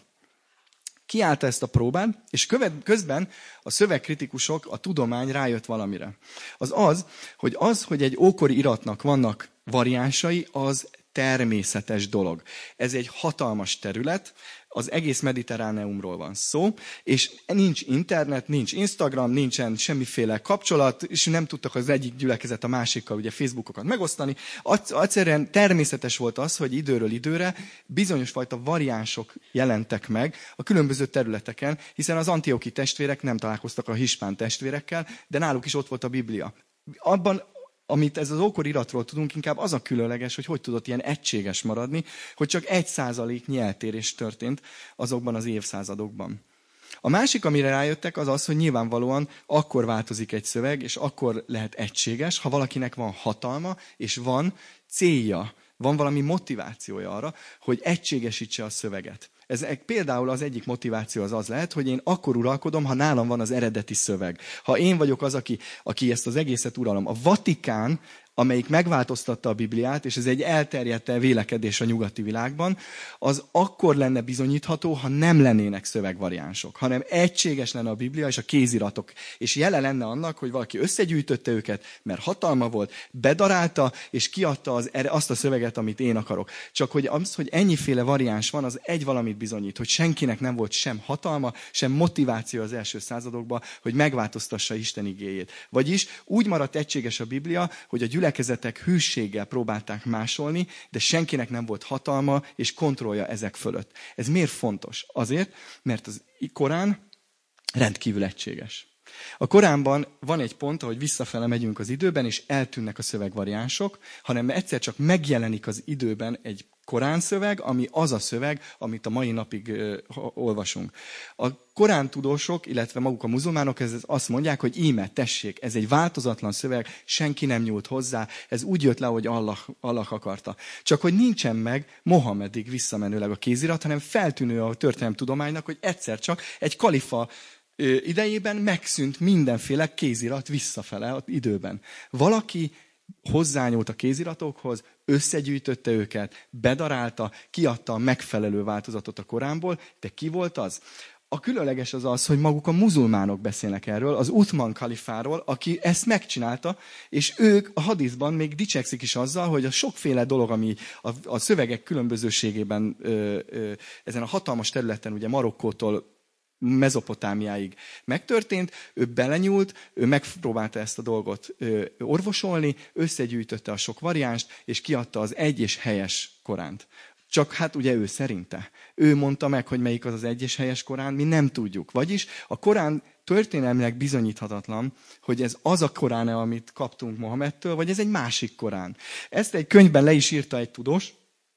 B: Kiállta ezt a próbát, és közben a szövegkritikusok, a tudomány rájött valamire. Az az, hogy az, hogy egy ókori iratnak vannak variánsai, az természetes dolog. Ez egy hatalmas terület, az egész Mediterráneumról van szó, és nincs internet, nincs Instagram, nincsen semmiféle kapcsolat, és nem tudtak az egyik gyülekezet a másikkal ugye Facebookokat megosztani. Egyszerűen természetes volt az, hogy időről időre bizonyos fajta variánsok jelentek meg a különböző területeken, hiszen az antiochi testvérek nem találkoztak a hispán testvérekkel, de náluk is ott volt a Biblia. Abban amit ez az ókori iratról tudunk, inkább az a különleges, hogy hogy tudott ilyen egységes maradni, hogy csak egy százaléknyi eltérés történt azokban az évszázadokban. A másik, amire rájöttek, az az, hogy nyilvánvalóan akkor változik egy szöveg, és akkor lehet egységes, ha valakinek van hatalma, és van célja, van valami motivációja arra, hogy egységesítse a szöveget. Ez például az egyik motiváció az az lehet, hogy én akkor uralkodom, ha nálam van az eredeti szöveg. Ha én vagyok az, aki, aki ezt az egészet uralom. A Vatikán, amelyik megváltoztatta a Bibliát, és ez egy elterjedt vélekedés a nyugati világban, az akkor lenne bizonyítható, ha nem lennének szövegvariánsok, hanem egységes lenne a Biblia és a kéziratok. És jele lenne annak, hogy valaki összegyűjtötte őket, mert hatalma volt, bedarálta, és kiadta az, azt a szöveget, amit én akarok. Csak hogy az, hogy ennyiféle variáns van, az egy valamit bizonyít, hogy senkinek nem volt sem hatalma, sem motiváció az első századokban, hogy megváltoztassa Isten igéjét. Vagyis úgy maradt egységes a Biblia, hogy a gyülekezetek hűséggel próbálták másolni, de senkinek nem volt hatalma és kontrollja ezek fölött. Ez miért fontos? Azért, mert az Korán rendkívül egységes. A Koránban van egy pont, ahogy visszafele megyünk az időben, és eltűnnek a szövegvariánsok, hanem egyszer csak megjelenik az időben egy Korán szöveg, ami az a szöveg, amit a mai napig ö, olvasunk. A Korán tudósok, illetve maguk a muzulmánok ez, azt mondják, hogy íme, tessék, ez egy változatlan szöveg, senki nem nyúlt hozzá, ez úgy jött le, hogy Allah, Allah akarta. Csak hogy nincsen meg Mohamedig visszamenőleg a kézirat, hanem feltűnő a történelemtudománynak, hogy egyszer csak egy kalifa idejében megszűnt mindenféle kézirat visszafele az időben. Valaki hozzányúlt a kéziratokhoz, összegyűjtötte őket, bedarálta, kiadta a megfelelő változatot a Koránból, de ki volt az? A különleges az az, hogy maguk a muzulmánok beszélnek erről, az Uthman kalifáról, aki ezt megcsinálta, és ők a hadiszban még dicsekszik is azzal, hogy a sokféle dolog, ami a, a szövegek különbözőségében ö, ö, ezen a hatalmas területen, ugye Marokkótól Mezopotámiáig megtörtént, ő belenyúlt, ő megpróbálta ezt a dolgot ö, orvosolni, összegyűjtötte a sok variánst, és kiadta az egy és helyes Koránt. Csak hát ugye ő szerinte. Ő mondta meg, hogy melyik az az egy és helyes Korán, mi nem tudjuk. Vagyis a Korán történelmileg bizonyíthatatlan, hogy ez az a Korán, amit kaptunk Mohamedtől, vagy ez egy másik Korán. Ezt egy könyvben le is írta egy tudós,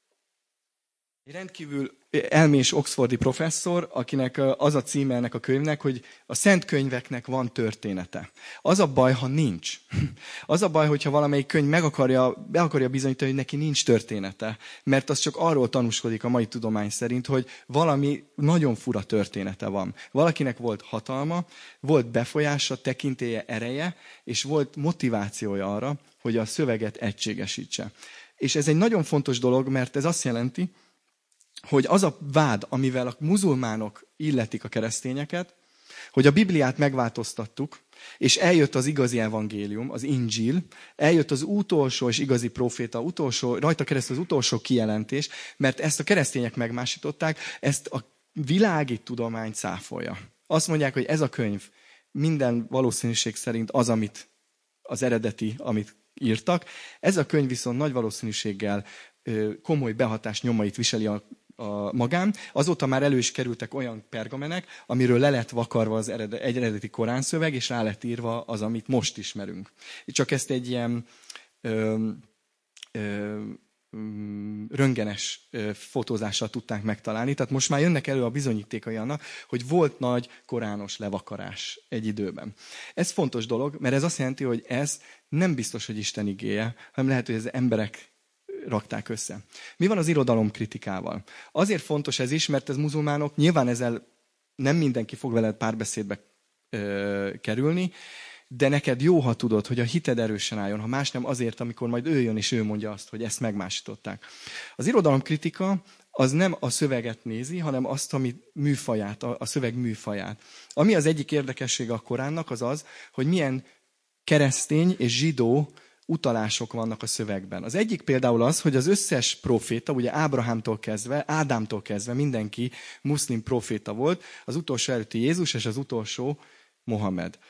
B: egy rendkívül elmés oxfordi professzor, akinek az a címe ennek a könyvnek, hogy a szent könyveknek van története. Az a baj, ha nincs. Az a baj, hogyha valamelyik könyv meg akarja, be akarja bizonyítani, hogy neki nincs története. Mert az csak arról tanúskodik a mai tudomány szerint, hogy valami nagyon fura története van. Valakinek volt hatalma, volt befolyása, tekintélye, ereje, és volt motivációja arra, hogy a szöveget egységesítse. És ez egy nagyon fontos dolog, mert ez azt jelenti, hogy az a vád, amivel a muzulmánok illetik a keresztényeket, hogy a Bibliát megváltoztattuk, és eljött az igazi evangélium, az Injil, eljött az utolsó és igazi proféta, utolsó, rajta keresztül az utolsó kijelentés, mert ezt a keresztények megmásították, ezt a világi tudomány cáfolja. Azt mondják, hogy ez a könyv minden valószínűség szerint az, amit az eredeti, amit írtak. Ez a könyv viszont nagy valószínűséggel komoly behatás nyomait viseli a, a magán. Azóta már elő is kerültek olyan pergamenek, amiről le lett vakarva az eredet, egy eredeti Korán szöveg, és rá lett írva az, amit most ismerünk. Csak ezt egy ilyen ö, ö, röntgenes fotózással tudták megtalálni. Tehát most már jönnek elő a bizonyítékai annak, hogy volt nagy korános levakarás egy időben. Ez fontos dolog, mert ez azt jelenti, hogy ez nem biztos, hogy Isten igéje, hanem lehet, hogy az emberek rakták össze. Mi van az irodalom kritikával? Azért fontos ez is, mert ez muzulmánok, nyilván ezzel nem mindenki fog veled párbeszédbe ö, kerülni, de neked jó, ha tudod, hogy a hited erősen álljon, ha más nem azért, amikor majd ő jön, és ő mondja azt, hogy ezt megmásították. Az irodalomkritika az nem a szöveget nézi, hanem azt, ami műfaját, a szöveg műfaját. Ami az egyik érdekessége a Koránnak, az az, hogy milyen keresztény és zsidó utalások vannak a szövegben. Az egyik például az, hogy az összes proféta, ugye Ábrahámtól kezdve, Ádámtól kezdve mindenki muszlim proféta volt, az utolsó előtti Jézus és az utolsó Mohamed.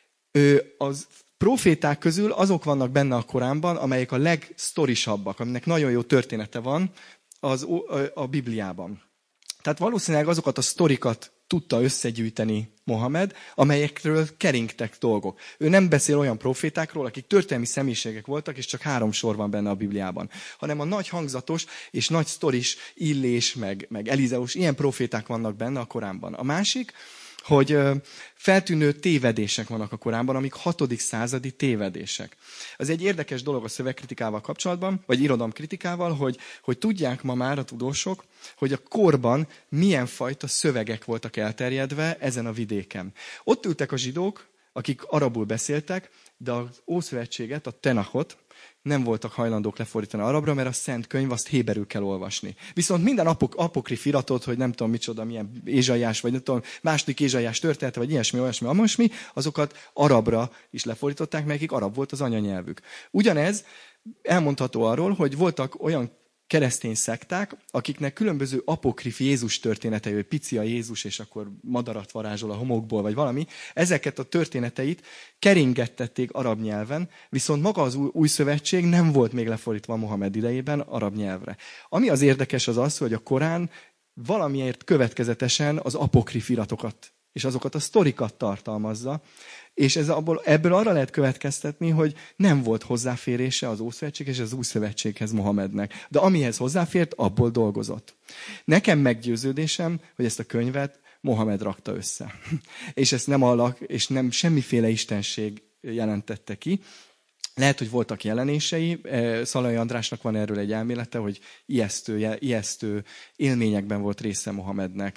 B: Az proféták közül azok vannak benne a Koránban, amelyek a legsztorisabbak, aminek nagyon jó története van az, a Bibliában. Tehát valószínűleg azokat a sztorikat tudta összegyűjteni Mohamed, amelyekről keringtek dolgok. Ő nem beszél olyan profétákról, akik történelmi személyiségek voltak, és csak három sor van benne a Bibliában, hanem a nagy hangzatos és nagy sztoris Illés, meg, meg Elizeus, ilyen proféták vannak benne a Koránban. A másik, hogy feltűnő tévedések vannak a Koránban, amik hatodik századi tévedések. Az egy érdekes dolog a szövegkritikával kapcsolatban, vagy irodalomkritikával, hogy, hogy tudják ma már a tudósok, hogy a korban milyen fajta szövegek voltak elterjedve ezen a vidéken. Ott ültek a zsidók, akik arabul beszéltek, de az Ószövetséget, a Tenachot nem voltak hajlandók lefordítani arabra, mert a szent könyv, azt héberül kell olvasni. Viszont minden apok, apokrif iratot, hogy nem tudom micsoda, milyen Ézsaiás, vagy nem tudom, második Ézsaiás története, vagy ilyesmi, olyasmi, amosmi, azokat arabra is lefordították, mert akik arab volt az anyanyelvük. Ugyanez elmondható arról, hogy voltak olyan keresztény szekták, akiknek különböző apokrif Jézus történetei, hogy pici a Jézus, és akkor madarat varázsol a homokból, vagy valami, ezeket a történeteit keringettették arab nyelven, viszont maga az új, új szövetség nem volt még lefordítva Mohamed idejében arab nyelvre. Ami az érdekes az az, hogy a Korán valamiért következetesen az apokrif iratokat és azokat a sztorikat tartalmazza, és ez abból, ebből arra lehet következtetni, hogy nem volt hozzáférése az Ószövetség és az Új Szövetséghez Mohamednek. De amihez hozzáfért, abból dolgozott. Nekem meggyőződésem, hogy ezt a könyvet Mohamed rakta össze. És ezt nem Allah, és nem semmiféle istenség jelentette ki. Lehet, hogy voltak jelenései. Szalai Andrásnak van erről egy elmélete, hogy ijesztő, ijesztő élményekben volt része Mohamednek,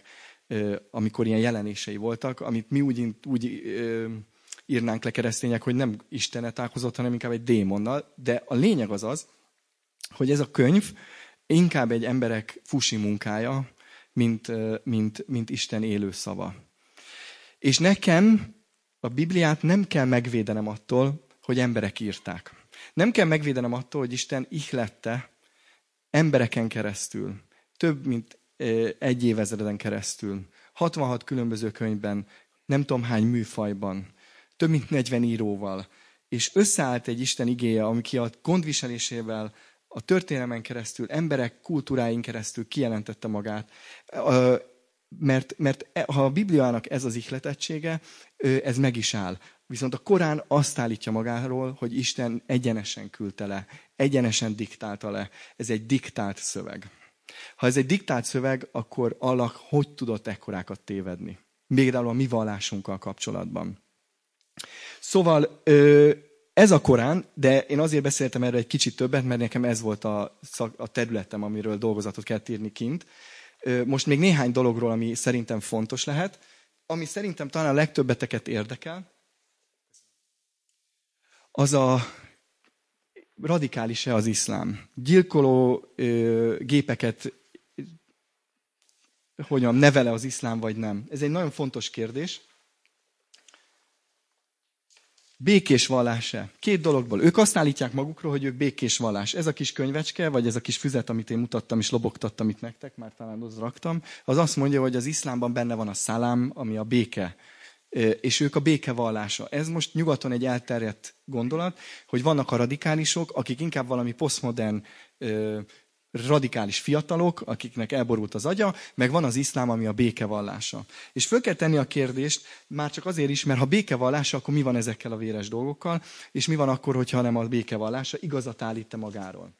B: amikor ilyen jelenései voltak, amit mi úgy, úgy írnánk le keresztények, hogy nem Istenet találkozott, hanem inkább egy démonnal. De a lényeg az az, hogy ez a könyv inkább egy emberek fusi munkája, mint, mint, mint Isten élő szava. És nekem a Bibliát nem kell megvédenem attól, hogy emberek írták. Nem kell megvédenem attól, hogy Isten ihlette embereken keresztül, több mint egy évezreden keresztül, hatvanhat különböző könyvben, nem tudom hány műfajban, több mint negyven íróval, és összeállt egy Isten igéje, ami ki a gondviselésével, a történelmen keresztül, emberek kultúráin keresztül kijelentette magát. Mert, mert ha a Bibliának ez az ihletettsége, ez meg is áll. Viszont a Korán azt állítja magáról, hogy Isten egyenesen küldte le, egyenesen diktálta le. Ez egy diktált szöveg. Ha ez egy diktált szöveg, akkor Allah hogy tudott ekkorákat tévedni? Például a mi vallásunkkal kapcsolatban. Szóval ez a Korán, de én azért beszéltem erről egy kicsit többet, mert nekem ez volt a, szak, a területem, amiről dolgozatot kellett írni kint. Most még néhány dologról, ami szerintem fontos lehet, ami szerintem talán a legtöbbeteket érdekel, az a radikális-e az iszlám. Gyilkoló ö, gépeket hogyan nevele az iszlám, vagy nem. Ez egy nagyon fontos kérdés. Békés vallás-e? Két dologból. Ők azt állítják magukról, hogy ők békés vallás. Ez a kis könyvecske, vagy ez a kis füzet, amit én mutattam és lobogtattam itt nektek, már talán ott raktam, az azt mondja, hogy az iszlámban benne van a szalám, ami a béke. És ők a béke vallása. Ez most nyugaton egy elterjedt gondolat, hogy vannak a radikálisok, akik inkább valami posztmodern radikális fiatalok, akiknek elborult az agya, meg van az iszlám, ami a békevallása. És föl kell tenni a kérdést, már csak azért is, mert ha békevallása, akkor mi van ezekkel a véres dolgokkal, és mi van akkor, hogyha nem a békevallása, igazat állít magáról.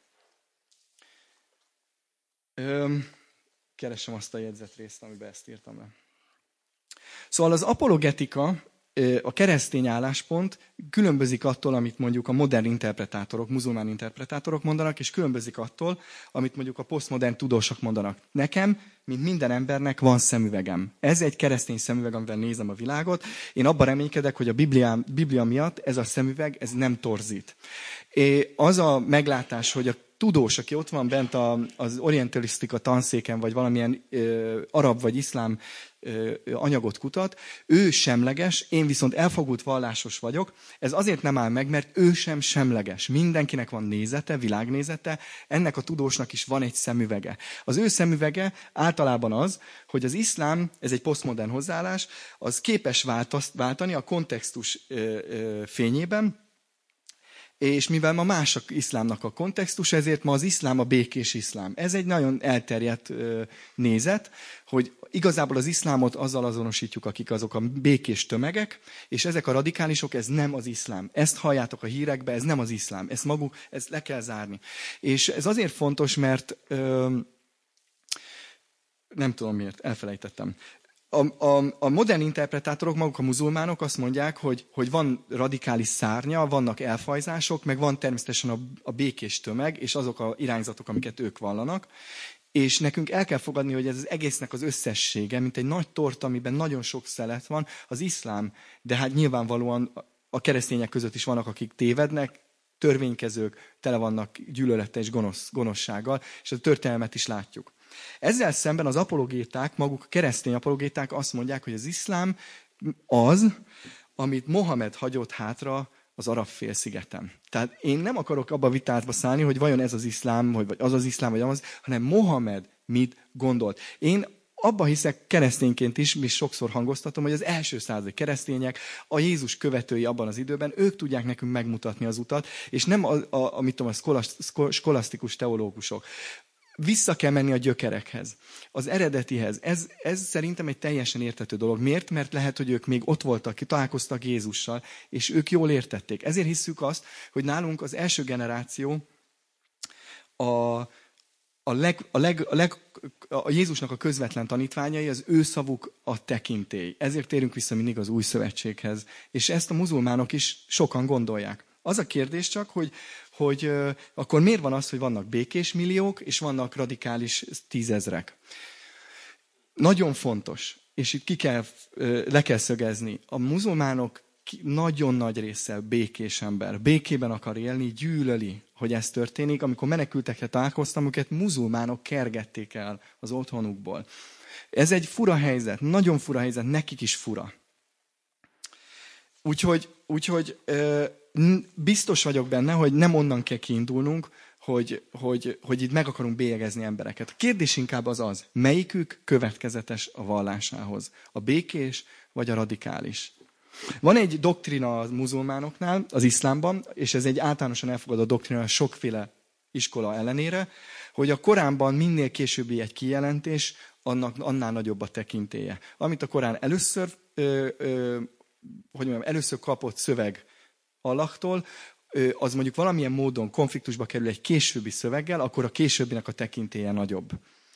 B: Öm, keresem azt a jegyzetrészt, amiben ezt írtam le. Szóval az apologetika a keresztény álláspont különbözik attól, amit mondjuk a modern interpretátorok, muzulmán interpretátorok mondanak, és különbözik attól, amit mondjuk a posztmodern tudósok mondanak. Nekem, mint minden embernek van szemüvegem. Ez egy keresztény szemüveg, amivel nézem a világot. Én abban reménykedek, hogy a Biblia, Biblia miatt ez a szemüveg, ez nem torzít. És az a meglátás, hogy a tudós, aki ott van bent a, az orientalisztika tanszéken, vagy valamilyen ö, arab vagy iszlám ö, anyagot kutat, ő semleges, én viszont elfogult vallásos vagyok. Ez azért nem áll meg, mert ő sem semleges. Mindenkinek van nézete, világnézete, ennek a tudósnak is van egy szemüvege. Az ő szemüvege általában az, hogy az iszlám, ez egy posztmodern hozzáállás, az képes változt, váltani a kontextus ö, ö, fényében, és mivel ma más az iszlámnak a kontextus, ezért ma az iszlám a békés iszlám. Ez egy nagyon elterjedt nézet, hogy igazából az iszlámot azzal azonosítjuk, akik azok a békés tömegek, és ezek a radikálisok, ez nem az iszlám. Ezt halljátok a hírekbe, ez nem az iszlám. Ezt maguk, ezt le kell zárni. És ez azért fontos, mert ö, nem tudom miért, elfelejtettem. A, a, a modern interpretátorok, maguk a muzulmánok azt mondják, hogy, hogy van radikális szárnya, vannak elfajzások, meg van természetesen a, a békés tömeg, és azok az irányzatok, amiket ők vallanak. És nekünk el kell fogadni, hogy ez az egésznek az összessége, mint egy nagy torta, amiben nagyon sok szelet van, az iszlám, de hát nyilvánvalóan a keresztények között is vannak, akik tévednek, törvénykezők, tele vannak gyűlölettel és gonosz, gonoszsággal, és a történelmet is látjuk. Ezzel szemben az apologéták, maguk a keresztény apologéták azt mondják, hogy az iszlám az, amit Mohamed hagyott hátra az arab félszigeten. Tehát én nem akarok abba a vitátba szállni, hogy vajon ez az iszlám, vagy az az iszlám, vagy az, hanem Mohamed mit gondolt. Én abba hiszek keresztényként is, mi sokszor hangoztatom, hogy az első századi keresztények, a Jézus követői abban az időben, ők tudják nekünk megmutatni az utat, és nem a, a, a, mit tudom, a skolasztikus teológusok. Vissza kell menni a gyökerekhez, az eredetihez. Ez, ez szerintem egy teljesen érthető dolog. Miért? Mert lehet, hogy ők még ott voltak, találkoztak Jézussal, és ők jól értették. Ezért hisszük azt, hogy nálunk az első generáció a, a, leg, a, leg, a, leg, a Jézusnak a közvetlen tanítványai, az ő szavuk a tekintély. Ezért térünk vissza mindig az új szövetséghez. És ezt a muzulmánok is sokan gondolják. Az a kérdés csak, hogy hogy uh, akkor miért van az, hogy vannak békés milliók, és vannak radikális tízezrek. Nagyon fontos, és itt ki kell, uh, le kell szögezni, a muzulmánok nagyon nagy része békés ember, békében akar élni, gyűlöli, hogy ez történik. Amikor menekültekre találkoztam, őket muzulmánok kergették el az otthonukból. Ez egy fura helyzet, nagyon fura helyzet, nekik is fura. Úgyhogy, úgyhogy uh, biztos vagyok benne, hogy nem onnan kell kiindulnunk, hogy, hogy, hogy itt meg akarunk bélyegezni embereket. A kérdés inkább az az, melyikük következetes a vallásához? A békés vagy a radikális? Van egy doktrina a muzulmánoknál, az iszlámban, és ez egy általánosan elfogadott doktrina sokféle iskola ellenére, hogy a Koránban minél későbbi egy kijelentés, annak, annál nagyobb a tekintélye. Amit a Korán először, ö, ö, hogy mondjam, először kapott szöveg Allahtól, az mondjuk valamilyen módon konfliktusba kerül egy későbbi szöveggel, akkor a későbbinek a tekintélye nagyobb.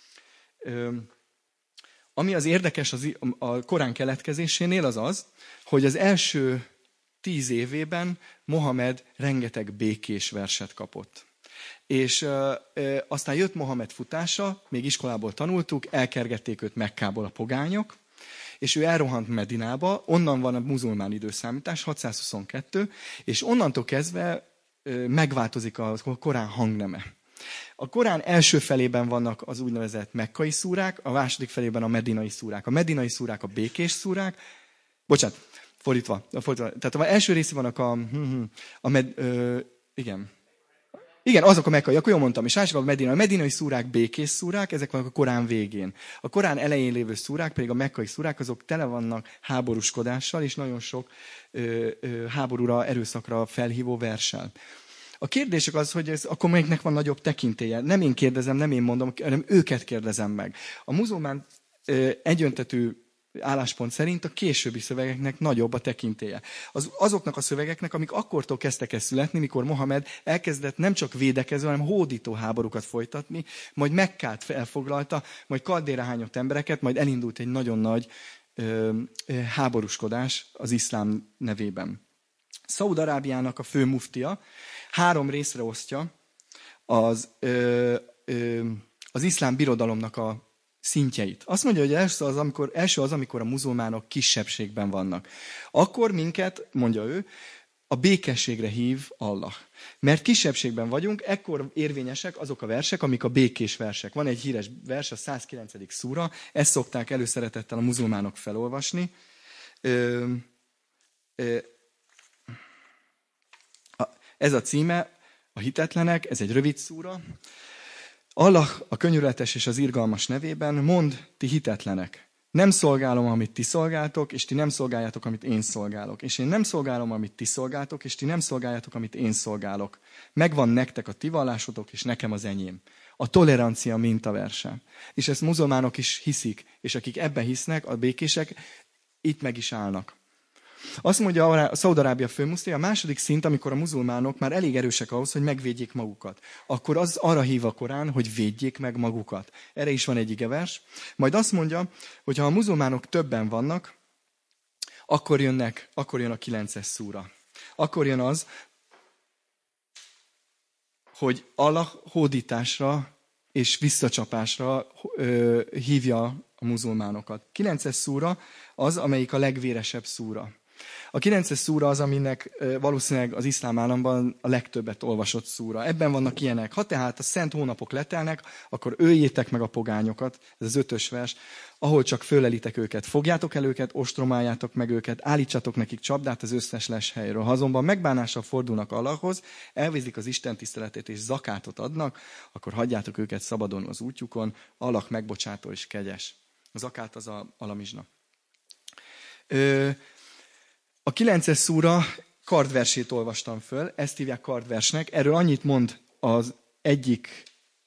B: Ami az érdekes az, a Korán keletkezésénél az az, hogy az első tíz évében Mohamed rengeteg békés verset kapott. És e, e, aztán jött Mohamed futása, még iskolából tanultuk, elkergették őt Mekkából a pogányok, és ő elrohant Medinába, onnan van a muzulmán időszámítás, hatszázhuszonkettő, és onnantól kezdve e, megváltozik a Korán hangneme. A Korán első felében vannak az úgynevezett mekkai szúrák, a második felében a medinai szúrák. A medinai szúrák a békés szúrák, bocsánat, fordítva, fordítva. Tehát az első részében vannak a, a med, ö, igen, igen, azok a mekkai, akkor jól mondtam, és másik a medinai. A medinai szúrák békés szúrák, ezek vannak a Korán végén. A Korán elején lévő szúrák, pedig a mekkai szúrák, azok tele vannak háborúskodással, és nagyon sok ö, ö, háborúra, erőszakra felhívó verssel. A kérdések az, hogy ez, akkor melyiknek van nagyobb tekintélye. Nem én kérdezem, nem én mondom, hanem őket kérdezem meg. A muzulmán ö, egyöntetű álláspont szerint a későbbi szövegeknek nagyobb a tekintélye. Az, azoknak a szövegeknek, amik akkortól kezdtek el születni, mikor Mohamed elkezdett nem csak védekező, hanem hódító háborúkat folytatni, majd Mekkát elfoglalta, majd kardére hányott embereket, majd elindult egy nagyon nagy ö, háborúskodás az iszlám nevében. Szaúd-Arábiának a fő muftia három részre osztja az, ö, ö, az iszlám birodalomnak a szintjeit. Azt mondja, hogy első az, amikor, első az, amikor a muzulmánok kisebbségben vannak. Akkor minket, mondja ő, a békességre hív Allah. Mert kisebbségben vagyunk, ekkor érvényesek azok a versek, amik a békés versek. Van egy híres vers, a százkilencedik szúra, ezt szokták előszeretettel a muzulmánok felolvasni. Ö, ö, ez a címe, a hitetlenek, ez egy rövid szúra. Allah a könyörületes és az irgalmas nevében: mond, ti hitetlenek, nem szolgálom, amit ti szolgáltok, és ti nem szolgáljátok, amit én szolgálok. És én nem szolgálom, amit ti szolgáltok, és ti nem szolgáljátok, amit én szolgálok. Megvan nektek a ti vallásotok, és nekem az enyém. A tolerancia mintaverse. És ezt muzulmánok is hiszik, és akik ebben hisznek, a békések, itt meg is állnak. Azt mondja a Szaúd-Arábia főmuftia, a második szint, amikor a muzulmánok már elég erősek ahhoz, hogy megvédjék magukat. Akkor az arra hív a Korán, hogy védjék meg magukat. Erre is van egy igevers. Majd azt mondja, hogy ha a muzulmánok többen vannak, akkor jönnek, akkor jön a kilences szúra. Akkor jön az, hogy Allah hódításra és visszacsapásra ö, hívja a muzulmánokat. kilences szúra az, amelyik a legvéresebb szúra. A kilences szúra az, aminek valószínűleg az iszlám államban a legtöbbet olvasott szúra. Ebben vannak ilyenek. Ha tehát a szent hónapok letelnek, akkor öljétek meg a pogányokat, ez az ötös vers, ahol csak fölelitek őket. Fogjátok el őket, ostromáljátok meg őket, állítsatok nekik csapdát az összes les helyről. Ha azonban megbánással fordulnak Allahhoz, elvégzik az Isten tiszteletét és zakátot adnak, akkor hagyjátok őket szabadon az útjukon, Allah megbocsátó és kegyes. A zakát az a alamizsna. Ö, A kilences szúra kardversét olvastam föl, ezt hívják kardversnek. Erről annyit mond az egyik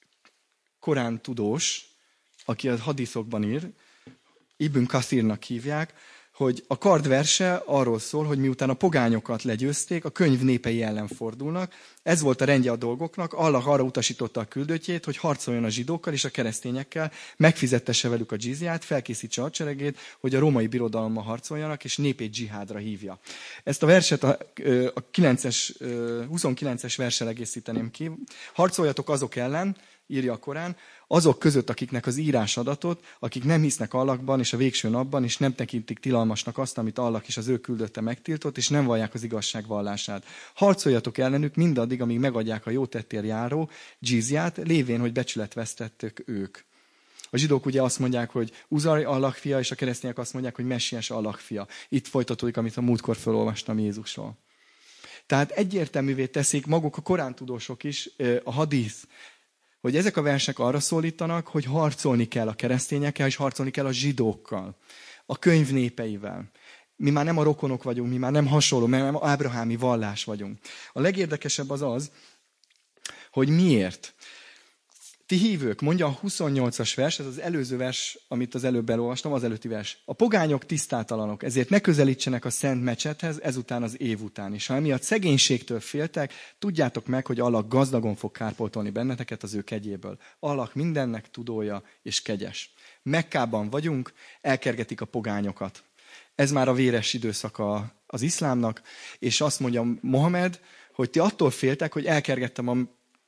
B: Korán tudós, aki a hadiszokban ír, Ibn Kathirnak hívják, hogy a kardverse arról szól, hogy miután a pogányokat legyőzték, a könyv népei ellen fordulnak. Ez volt a rendje a dolgoknak. Allah arra utasította a küldöttjét, hogy harcoljon a zsidókkal és a keresztényekkel, megfizettesse velük a dzsizját, felkészítse a hadseregét, hogy a római birodalommal harcoljanak, és népét dzsihádra hívja. Ezt a verset a, a kilences, huszonkilences verssel egészíteném ki. Harcoljatok azok ellen, írja a Korán, azok között, akiknek az írás adatot, akik nem hisznek Allahban és a végső napban, és nem tekintik tilalmasnak azt, amit Allah és az ő küldötte megtiltott, és nem vallják az igazság vallását. Harcoljatok ellenük mindaddig, amíg megadják a jó tettér járó dzsizját, lévén, hogy becsületvesztettek ők. A zsidók ugye azt mondják, hogy Uzar Allah fia, és a keresztények azt mondják, hogy Messiás Allah fia. Itt folytatódik, amit a múltkor felolvastam Jézusról. Tehát egyértelművé teszik maguk a korántudósok is, a hadisz, hogy ezek a versek arra szólítanak, hogy harcolni kell a keresztényekkel, és harcolni kell a zsidókkal, a könyv népeivel. Mi már nem a rokonok vagyunk, mi már nem hasonló, mert nem ábrahámi vallás vagyunk. A legérdekesebb az az, hogy miért. Ti hívők, mondja a huszonnyolcas vers, ez az előző vers, amit az előbb elolvastam, az előtti vers. A pogányok tisztátalanok, ezért ne közelítsenek a szent mecsethez ezután az év után is. Ha emiatt szegénységtől féltek, tudjátok meg, hogy Allah gazdagon fog kárpótolni benneteket az ő kegyéből. Allah mindennek tudója és kegyes. Mekkában vagyunk, elkergetik a pogányokat. Ez már a véres időszaka az iszlámnak, és azt mondja Mohamed, hogy ti attól féltek, hogy elkergettem a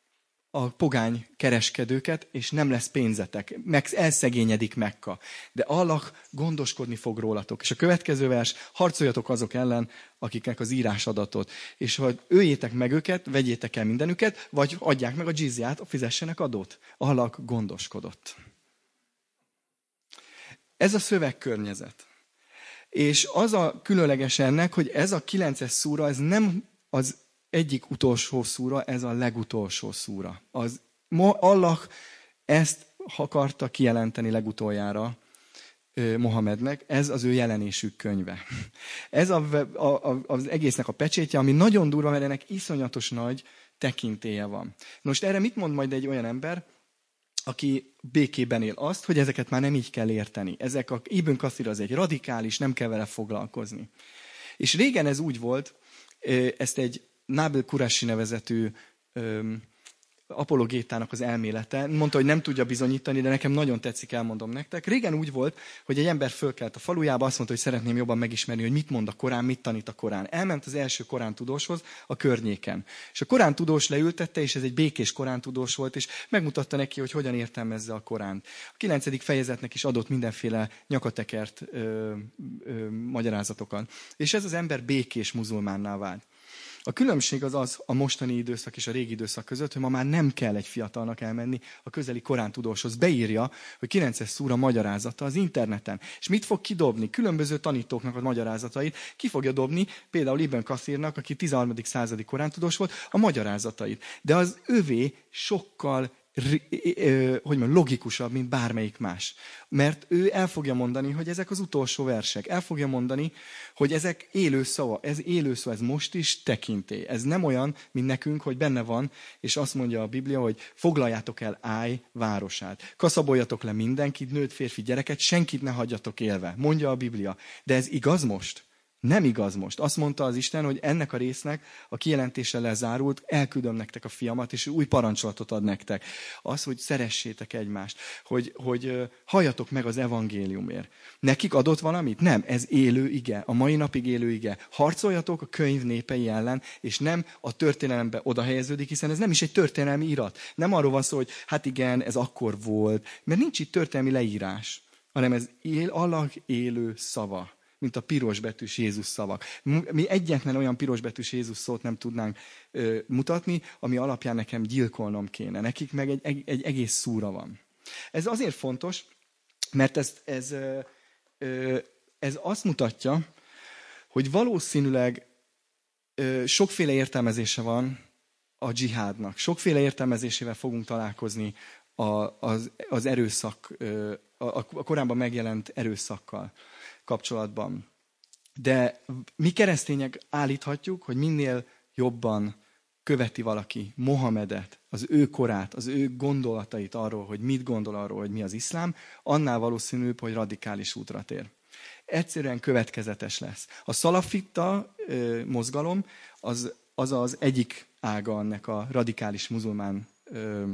B: a pogány kereskedőket, és nem lesz pénzetek. Meg elszegényedik Mekka. De Allah gondoskodni fog rólatok. És a következő vers, harcoljatok azok ellen, akiknek az írás adatot. És hogy öljétek meg őket, vegyétek el mindenüket, vagy adják meg a dzsizját, fizessenek adót. Allah gondoskodott. Ez a szövegkörnyezet. És az a különleges ennek, hogy ez a kilences szúra, ez nem az egyik utolsó szúra, ez a legutolsó szúra. Az, Allah ezt akarta kijelenteni legutoljára Mohamednek, ez az ő jelenésük könyve. Ez a, a, az egésznek a pecsétje, ami nagyon durva, mert ennek iszonyatos nagy tekintélye van. Most erre mit mond majd egy olyan ember, aki békében él azt, hogy ezeket már nem így kell érteni. Ezek a Ibn Kathir az egy radikális, nem kell vele foglalkozni. És régen ez úgy volt, ezt egy Nabil Qureshi nevezetű öm, apologétának az elmélete. Mondta, hogy nem tudja bizonyítani, de nekem nagyon tetszik, elmondom nektek. Régen úgy volt, hogy egy ember fölkelt a falujába, azt mondta, hogy szeretném jobban megismerni, hogy mit mond a Korán, mit tanít a Korán. Elment az első korántudóshoz a környéken. És a korántudós leültette, és ez egy békés korántudós volt, és megmutatta neki, hogy hogyan értelmezze a Koránt. A kilencedik fejezetnek is adott mindenféle nyakatekert ö, ö, magyarázatokat. És ez az ember békés muzulmánná vált. A különbség az az a mostani időszak és a régi időszak között, hogy ma már nem kell egy fiatalnak elmenni a közeli korántudóshoz. Beírja, hogy kilences szúra magyarázata az interneten. És mit fog kidobni? Különböző tanítóknak a magyarázatait. Ki fogja dobni például Ibn Kathirnak, aki tizenharmadik századi korántudós volt, a magyarázatait. De az övé sokkal hogy mondjam, logikusabb, mint bármelyik más. Mert ő el fogja mondani, hogy ezek az utolsó versek. El fogja mondani, hogy ezek élő szava. Ez élő szava, ez most is tekintély. Ez nem olyan, mint nekünk, hogy benne van, és azt mondja a Biblia, hogy foglaljátok el Áj városát. Kaszaboljatok le mindenkit, nőt, férfi, gyereket, senkit ne hagyjatok élve. Mondja a Biblia. De ez igaz most? Nem igaz most. Azt mondta az Isten, hogy ennek a résznek a kijelentése lezárult, elküldöm nektek a fiamat, és új parancsolatot ad nektek. Az, hogy szeressétek egymást, hogy, hogy halljatok meg az evangéliumért. Nekik adott valamit? Nem, ez élő ige, a mai napig élő ige. Harcoljatok a könyv népei ellen, és nem a történelembe oda helyeződik, hiszen ez nem is egy történelmi irat. Nem arról van szó, hogy hát igen, ez akkor volt, mert nincs itt történelmi leírás, hanem ez él, Allah élő szava, mint a pirosbetűs Jézus szavak. Mi egyetlen olyan pirosbetűs Jézus szót nem tudnánk ö, mutatni, ami alapján nekem gyilkolnom kéne. Nekik meg egy, egy, egy egész szúra van. Ez azért fontos, mert ez, ez, ö, ö, ez azt mutatja, hogy valószínűleg ö, sokféle értelmezése van a dzsihádnak. Sokféle értelmezésével fogunk találkozni a, az, az erőszak, ö, a, a korábban megjelent erőszakkal kapcsolatban. De mi keresztények állíthatjuk, hogy minél jobban követi valaki Mohamedet, az ő korát, az ő gondolatait arról, hogy mit gondol arról, hogy mi az iszlám, annál valószínűbb, hogy radikális útra tér. Egyszerűen következetes lesz. A szalafita ö, mozgalom az, az az egyik ága ennek a radikális muzulmán ö,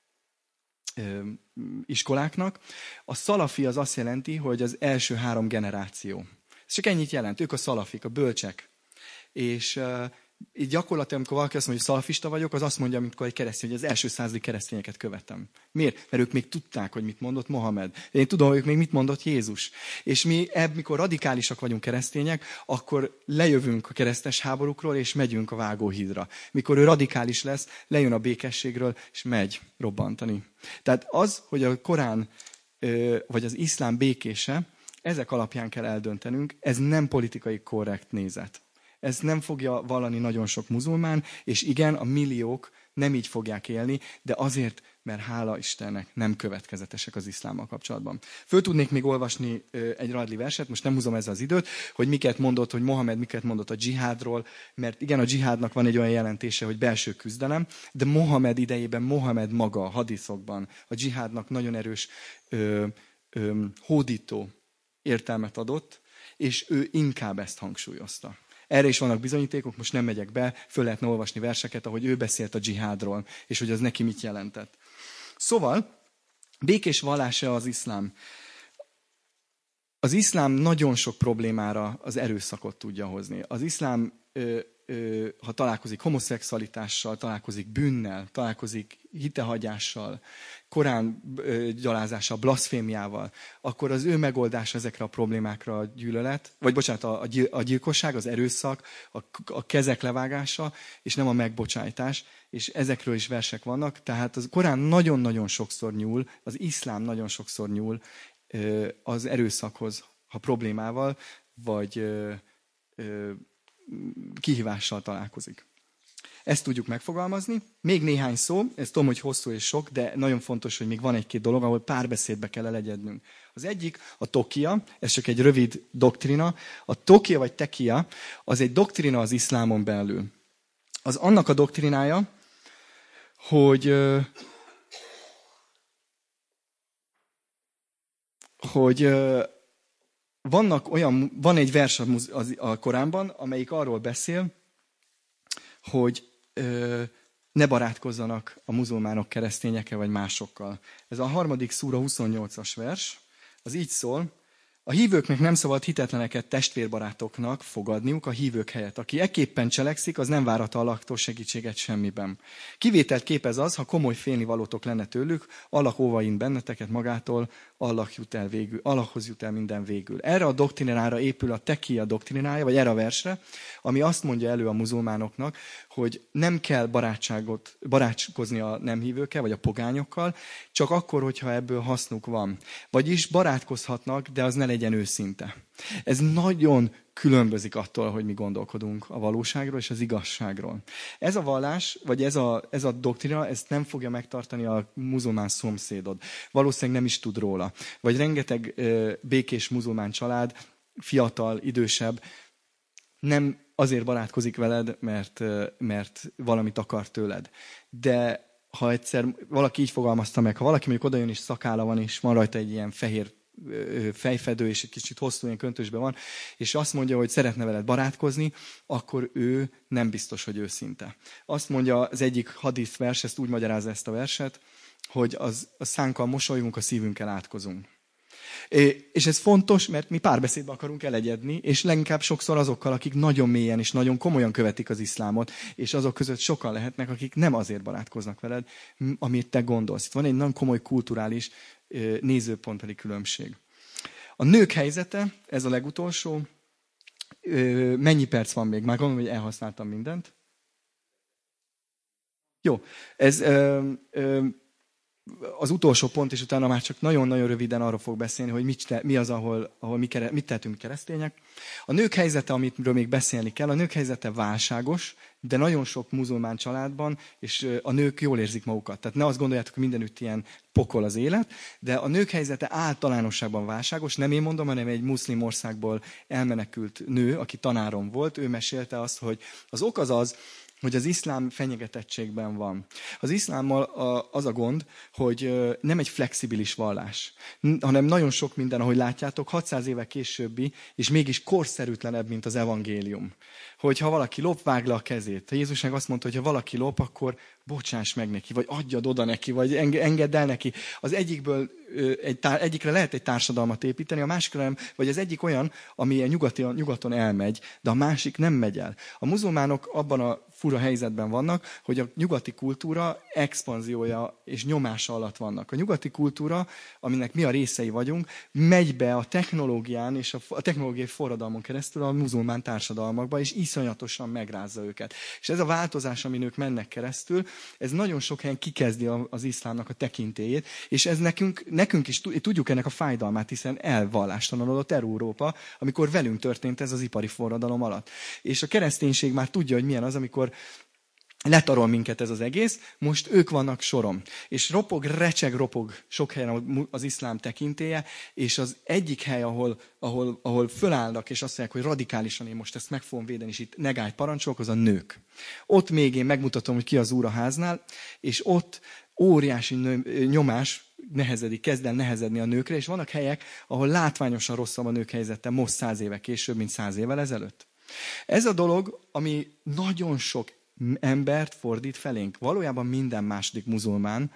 B: iskoláknak. A szalafi az azt jelenti, hogy az első három generáció. Ez csak ennyit jelent. Ők a szalafik, a bölcsek. És uh, így gyakorlatilag, amikor valaki azt mondja, hogy szalafista vagyok, az azt mondja, amikor egy keresztény, hogy az első századi keresztényeket követem. Miért? Mert ők még tudták, hogy mit mondott Mohamed. Én tudom, hogy ők még mit mondott Jézus. És mi, ebb, mikor radikálisak vagyunk keresztények, akkor lejövünk a keresztes háborúkról, és megyünk a vágóhídra. Mikor ő radikális lesz, lejön a békességről, és megy robbantani. Tehát az, hogy a Korán, vagy az iszlám békése, ezek alapján kell eldöntenünk, ez nem politikai korrekt nézet. Ez nem fogja vallani nagyon sok muzulmán, és igen, a milliók nem így fogják élni, de azért, mert hála Istennek nem következetesek az iszlámmal kapcsolatban. Föl tudnék még olvasni egy radli verset, most nem húzom ezzel az időt, hogy miket mondott, hogy Mohamed miket mondott a dzsihádról, mert igen, a dzsihádnak van egy olyan jelentése, hogy belső küzdelem, de Mohamed idejében, Mohamed maga a hadiszokban a dzsihádnak nagyon erős ö, ö, hódító értelmet adott, és ő inkább ezt hangsúlyozta. Erre is vannak bizonyítékok, most nem megyek be, föl lehetne olvasni verseket, ahogy ő beszélt a dzsihádról, és hogy az neki mit jelentett. Szóval, békés vallása az iszlám. Az iszlám nagyon sok problémára az erőszakot tudja hozni. Az iszlám, ö, ö, ha találkozik homoszexualitással, találkozik bűnnel, találkozik hitehagyással, Korán ö, gyalázással, blaszfémiával, akkor az ő megoldása ezekre a problémákra a gyűlölet, vagy bocsánat, a, a gyilkosság, az erőszak, a, a kezek levágása, és nem a megbocsájtás, és ezekről is versek vannak. Tehát az Korán nagyon-nagyon sokszor nyúl, az iszlám nagyon sokszor nyúl ö, az erőszakhoz, ha problémával, vagy ö, ö, kihívással találkozik. Ezt tudjuk megfogalmazni. Még néhány szó, ezt tudom, hogy hosszú és sok, de nagyon fontos, hogy még van egy-két dolog, ahol párbeszédbe kell elegyednünk. Az egyik a tokia, ez csak egy rövid doktrina. A tokia vagy tekia, az egy doktrina az iszlámon belül. Az annak a doktrinája, hogy, hogy vannak olyan, van egy vers a Koránban, amelyik arról beszél, hogy ö, ne barátkozzanak a muzulmánok keresztényekkel vagy másokkal. Ez a harmadik szúra huszonnyolcas vers, az így szól: a hívőknek nem szabad hitetleneket testvérbarátoknak fogadniuk a hívők helyett. Aki ekképpen cselekszik, az nem várhat Allahtól segítséget semmiben. Kivételt képez az, ha komoly félnivalótok lenne tőlük, Allah óvaint benneteket magától, Allah jut el végül, Allahhoz jut el minden végül. Erre a doktrinára épül a tekija doktrinája, vagy erre a versre, ami azt mondja elő a muzulmánoknak, hogy nem kell barátságot, barátkozni a nem hívőkkel, vagy a pogányokkal, csak akkor, hogyha ebből hasznuk van. Vagyis barátkozhatnak, de az ne legyen őszinte. Ez nagyon különbözik attól, hogy mi gondolkodunk a valóságról és az igazságról. Ez a vallás, vagy ez a, ez a doktrina, ezt nem fogja megtartani a muzulmán szomszédod. Valószínűleg nem is tud róla. Vagy rengeteg ö, békés muzulmán család, fiatal, idősebb, nem azért barátkozik veled, mert, mert valamit akar tőled. De ha egyszer valaki így fogalmazta meg, ha valaki mondjuk odajön és szakála van, és van rajta egy ilyen fehér fejfedő, és egy kicsit hosszú ilyen köntösben van, és azt mondja, hogy szeretne veled barátkozni, akkor ő nem biztos, hogy őszinte. Azt mondja az egyik hadith vers, ezt úgy magyarázza ezt a verset, hogy az, a szánkkal mosolyunk, a szívünkkel átkozunk. És ez fontos, mert mi párbeszédbe akarunk elegyedni, és leginkább sokszor azokkal, akik nagyon mélyen és nagyon komolyan követik az iszlámot, és azok között sokan lehetnek, akik nem azért barátkoznak veled, amit te gondolsz. Itt van egy nagyon komoly kulturális nézőpontbeli különbség. A nők helyzete, ez a legutolsó. Mennyi perc van még? Már gondolom, hogy elhasználtam mindent. Jó, ez... Ö, ö, az utolsó pont, és utána már csak nagyon-nagyon röviden arról fog beszélni, hogy mit te, mi az, ahol, ahol mi, kere, mit tehetünk mi keresztények. A nők helyzete, amitről még beszélni kell, a nők helyzete válságos, de nagyon sok muzulmán családban, és a nők jól érzik magukat. Tehát ne azt gondoljátok, hogy mindenütt ilyen pokol az élet, de a nők helyzete általánosságban válságos. Nem én mondom, hanem egy muszlim országból elmenekült nő, aki tanárom volt, ő mesélte azt, hogy az ok az az, hogy az iszlám fenyegetettségben van. Az iszlámmal az a gond, hogy nem egy flexibilis vallás, hanem nagyon sok minden, ahogy látjátok, hatszáz éve későbbi, és mégis korszerűtlenebb, mint az evangélium. Hogyha valaki lop, vágd le a kezét. Jézus meg azt mondta, hogy ha valaki lop, akkor bocsáss meg neki, vagy adjad oda neki, vagy engedd el neki. Az egyikből egy tár, egyikre lehet egy társadalmat építeni, a másikra nem, vagy az egyik olyan, ami a nyugaton, nyugaton elmegy, de a másik nem megy el. A muzulmánok abban a fura helyzetben vannak, hogy a nyugati kultúra expanziója és nyomása alatt vannak. A nyugati kultúra, aminek mi a részei vagyunk, megy be a technológián és a, a technológiai forradalmon keresztül a muzulmán társadalmakba, és iszonyatosan megrázza őket. És ez a változás, amin ők mennek keresztül, ez nagyon sok helyen kikezdi az iszlámnak a tekintélyét, és ez nekünk, nekünk is tudjuk ennek a fájdalmát, hiszen elvallástalanodott Európa, amikor velünk történt ez az ipari forradalom alatt. És a kereszténység már tudja, hogy milyen az, amikor letarol minket ez az egész, most ők vannak soron. És ropog, recseg, ropog sok helyen az iszlám tekintélye, és az egyik hely, ahol, ahol, ahol fölállnak, és azt mondják, hogy radikálisan én most ezt meg fogom védeni, és itt negály parancsok, az a nők. Ott még én megmutatom, hogy ki az úr a háznál, és ott óriási nyomás nehezedik, kezd el nehezedni a nőkre, és vannak helyek, ahol látványosan rosszabb a nők helyzete most száz éve később, mint száz évvel ezelőtt. Ez a dolog, ami nagyon sok embert fordít felénk. Valójában minden második muzulmán,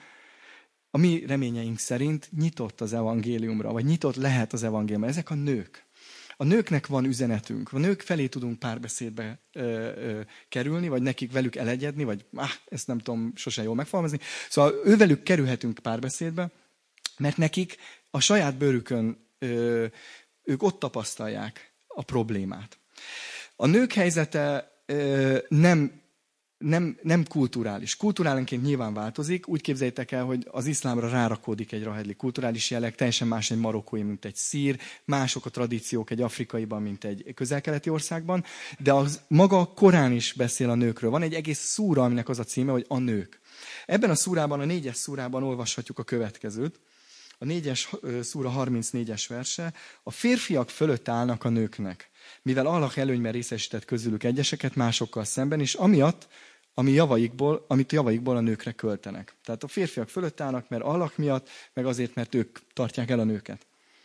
B: a mi reményeink szerint nyitott az evangéliumra, vagy nyitott lehet az evangéliumra. Ezek a nők. A nőknek van üzenetünk. A nők felé tudunk párbeszédbe ö, ö, kerülni, vagy nekik velük elegyedni, vagy áh, ezt nem tudom sosem jól megfogalmazni. Szóval ővelük kerülhetünk párbeszédbe, mert nekik a saját bőrükön ö, ők ott tapasztalják a problémát. A nők helyzete ö, nem Nem, nem kulturális. Kulturálenként nyilván változik. Úgy képzeljétek el, hogy az iszlámra rárakódik egy rahedli kulturális jelleg, teljesen más egy marokkói, mint egy szír, mások a tradíciók egy afrikaiban, mint egy közel-keleti országban, de az maga a Korán is beszél a nőkről. Van egy egész szúra, aminek az a címe, hogy a nők. Ebben a szúrában, a négyes szúrában olvashatjuk a következőt. A négyes szúra harmincnégyes verse. A férfiak fölött állnak a nőknek, mivel Allah előnyben részesített közülük egyeseket másokkal szemben, és amiatt, ami javaikból, amit javaikból a nőkre költenek. Tehát a férfiak fölött állnak, mert Allah miatt, meg azért, mert ők tartják el a nőket.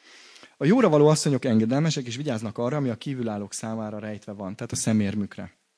B: A jóra való asszonyok engedelmesek, és vigyáznak arra, ami a kívülállók számára rejtve van, tehát a szemérmükre.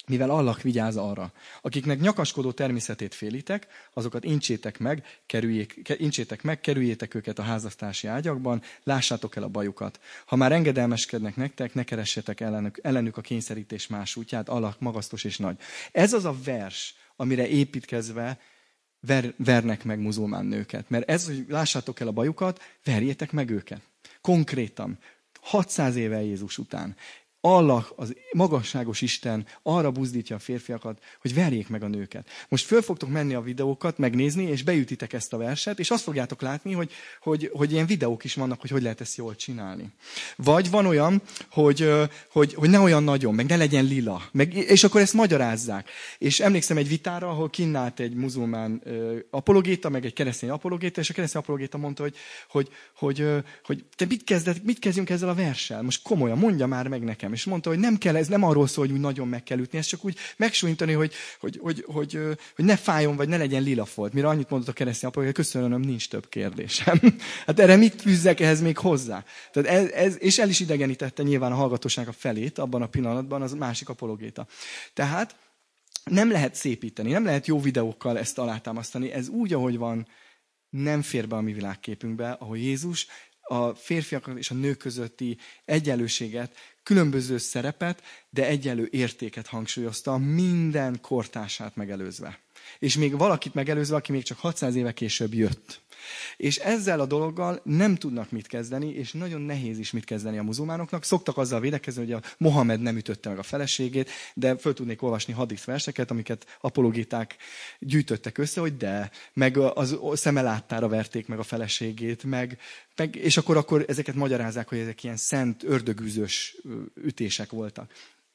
B: mivel Allah vigyáz arra, akiknek nyakaskodó természetét félitek, azokat incsétek meg, kerüljék, incsétek meg, kerüljétek őket a házasztási ágyakban, lássátok el a bajukat. Ha már engedelmeskednek nektek, ne keressetek ellenük, ellenük a kényszerítés más útját, Allah magasztos és nagy. Ez az a vers, amire építkezve ver, vernek meg muzulmán nőket. Mert ez, hogy lássátok el a bajukat, verjétek meg őket. Konkrétan, hatszáz éve Jézus után. Allah, az magasságos Isten arra buzdítja a férfiakat, hogy verjék meg a nőket. Most föl fogtok menni a videókat, megnézni, és beütitek ezt a verset, és azt fogjátok látni, hogy, hogy, hogy ilyen videók is vannak, hogy hogy lehet ezt jól csinálni. Vagy van olyan, hogy, hogy, hogy ne olyan nagyon, meg ne legyen lila, meg, és akkor ezt magyarázzák. És emlékszem egy vitára, ahol kinnált egy muzulmán apologéta, meg egy keresztény apologéta, és a keresztény apologéta mondta, hogy, hogy, hogy, hogy te mit, kezded, mit kezdjünk ezzel a verssel? Most komolyan, mondja már meg nekem. És mondta, hogy nem kell, ez nem arról szól, hogy úgy nagyon meg kell ütni, ez csak úgy megsúlyintani, hogy, hogy, hogy, hogy, hogy ne fájjon, vagy ne legyen lila folt. Mire annyit mondott a keresztény apa, hogy köszönöm, nincs több kérdésem. Hát erre mit fűzzek ehhez még hozzá? Tehát ez, ez, és el is idegenítette nyilván a hallgatóság a felét abban a pillanatban az másik apologéta. Tehát nem lehet szépíteni, nem lehet jó videókkal ezt alátámasztani. Ez úgy, ahogy van, nem fér be a mi világképünkbe, ahol Jézus a férfiak és a nők közötti egyenlőséget, különböző szerepet, de egyenlő értéket hangsúlyozta, minden kortársát megelőzve. És még valakit megelőzve, aki még csak hatszáz éve később jött. És ezzel a dologgal nem tudnak mit kezdeni, és nagyon nehéz is mit kezdeni a muzulmánoknak. Szoktak azzal védekezni, hogy a Mohamed nem ütötte meg a feleségét, de föl tudnék olvasni hadith verseket, amiket apologéták gyűjtöttek össze, hogy de, meg az szemeláttára verték meg a feleségét, meg, meg, és akkor, akkor ezeket magyarázzák, hogy ezek ilyen szent, ördögűzős ütések voltak.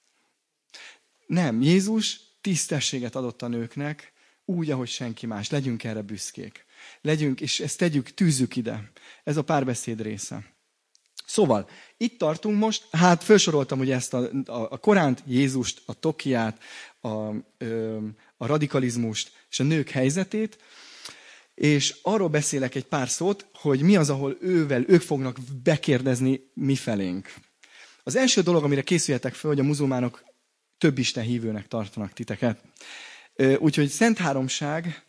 B: Nem, Jézus tisztességet adott a nőknek, úgy, ahogy senki más. Legyünk erre büszkék. Legyünk, és ezt tegyük, tűzzük ide. Ez a párbeszéd része. Szóval, itt tartunk most, hát felsoroltam ugye ezt a, a, a Koránt, Jézust, a Tokiát, a, a radikalizmust és a nők helyzetét, és arról beszélek egy pár szót, hogy mi az, ahol ővel, ők fognak bekérdezni mi felénk. Az első dolog, amire készüljetek fel, hogy a muzulmánok több Isten hívőnek tartanak titeket. Úgyhogy Szent Háromság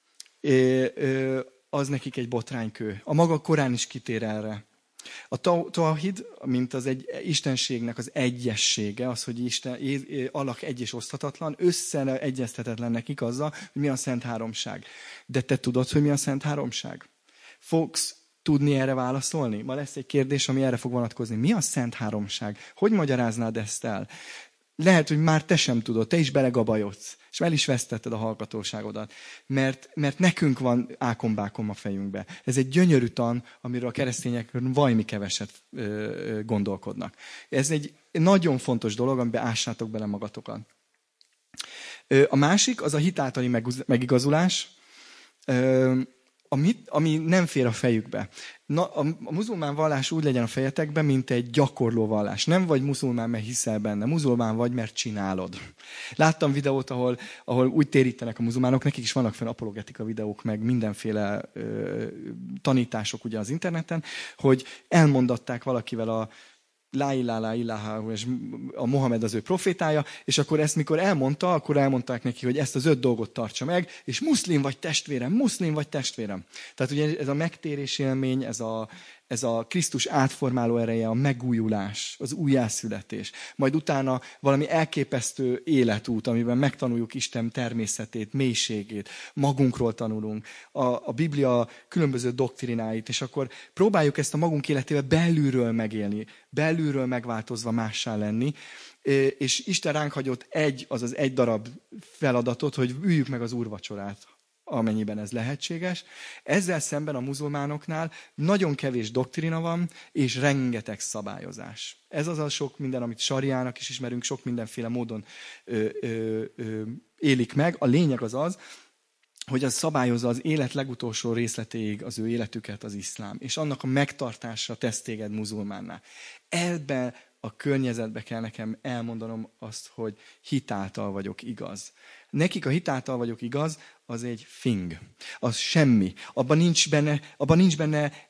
B: az nekik egy botránykő. A maga Korán is kitér erre. A tawhid, mint az egy istenségnek az egyessége, az, hogy Isten, Allah egy és oszthatatlan, összeegyeztetetlen nekik azzal, hogy mi a Szent Háromság. De te tudod, hogy mi a Szent Háromság? Fogsz tudni erre válaszolni? Ma lesz egy kérdés, ami erre fog vonatkozni. Mi a Szent Háromság? Hogy magyaráznád ezt el? Lehet, hogy már te sem tudod, te is belegabajodsz, és el is vesztetted a hallgatóságodat, mert, mert nekünk van ákombákom a fejünkbe. Ez egy gyönyörű tan, amiről a keresztények vajmi keveset ö, ö, gondolkodnak. Ez egy nagyon fontos dolog, amiben ássátok bele magatokat. Ö, a másik, az a hitáltali megigazulás, ö, ami, ami nem fér a fejükbe. Na, a, a muzulmán vallás úgy legyen a fejetekben, mint egy gyakorló vallás. Nem vagy muzulmán, mert hiszel benne. Muzulmán vagy, mert csinálod. Láttam videót, ahol, ahol úgy térítenek a muzulmánok, nekik is vannak fenn apologetika videók, meg mindenféle ö, tanítások ugye az interneten, hogy elmondatták valakivel a La ilaha, la ilaha, és a Mohamed az ő profétája, és akkor ezt mikor elmondta, akkor elmondták neki, hogy ezt az öt dolgot tartsa meg, és muszlim vagy testvérem, muszlim vagy testvérem. Tehát ugye ez a megtérés élmény, ez a, ez a Krisztus átformáló ereje, a megújulás, az újjászületés. Majd utána valami elképesztő életút, amiben megtanuljuk Isten természetét, mélységét, magunkról tanulunk, a, a Biblia különböző doktrináit, és akkor próbáljuk ezt a magunk életével belülről megélni, belülről megváltozva mássá lenni, és Isten ránk hagyott egy, azaz egy darab feladatot, hogy üljük meg az úrvacsorát, amennyiben ez lehetséges. Ezzel szemben a muzulmánoknál nagyon kevés doktrina van, és rengeteg szabályozás. Ez az a sok minden, amit sariának is ismerünk, sok mindenféle módon ö, ö, ö, élik meg. A lényeg az az, hogy az szabályozza az élet legutolsó részletéig az ő életüket, az iszlám. És annak a megtartása tesz téged muzulmánná. Ebben a környezetbe kell nekem elmondanom azt, hogy hitáltal vagyok igaz. Nekik a hitáltal vagyok igaz, az egy fing. Az semmi. Abban nincs benne, abban nincs benne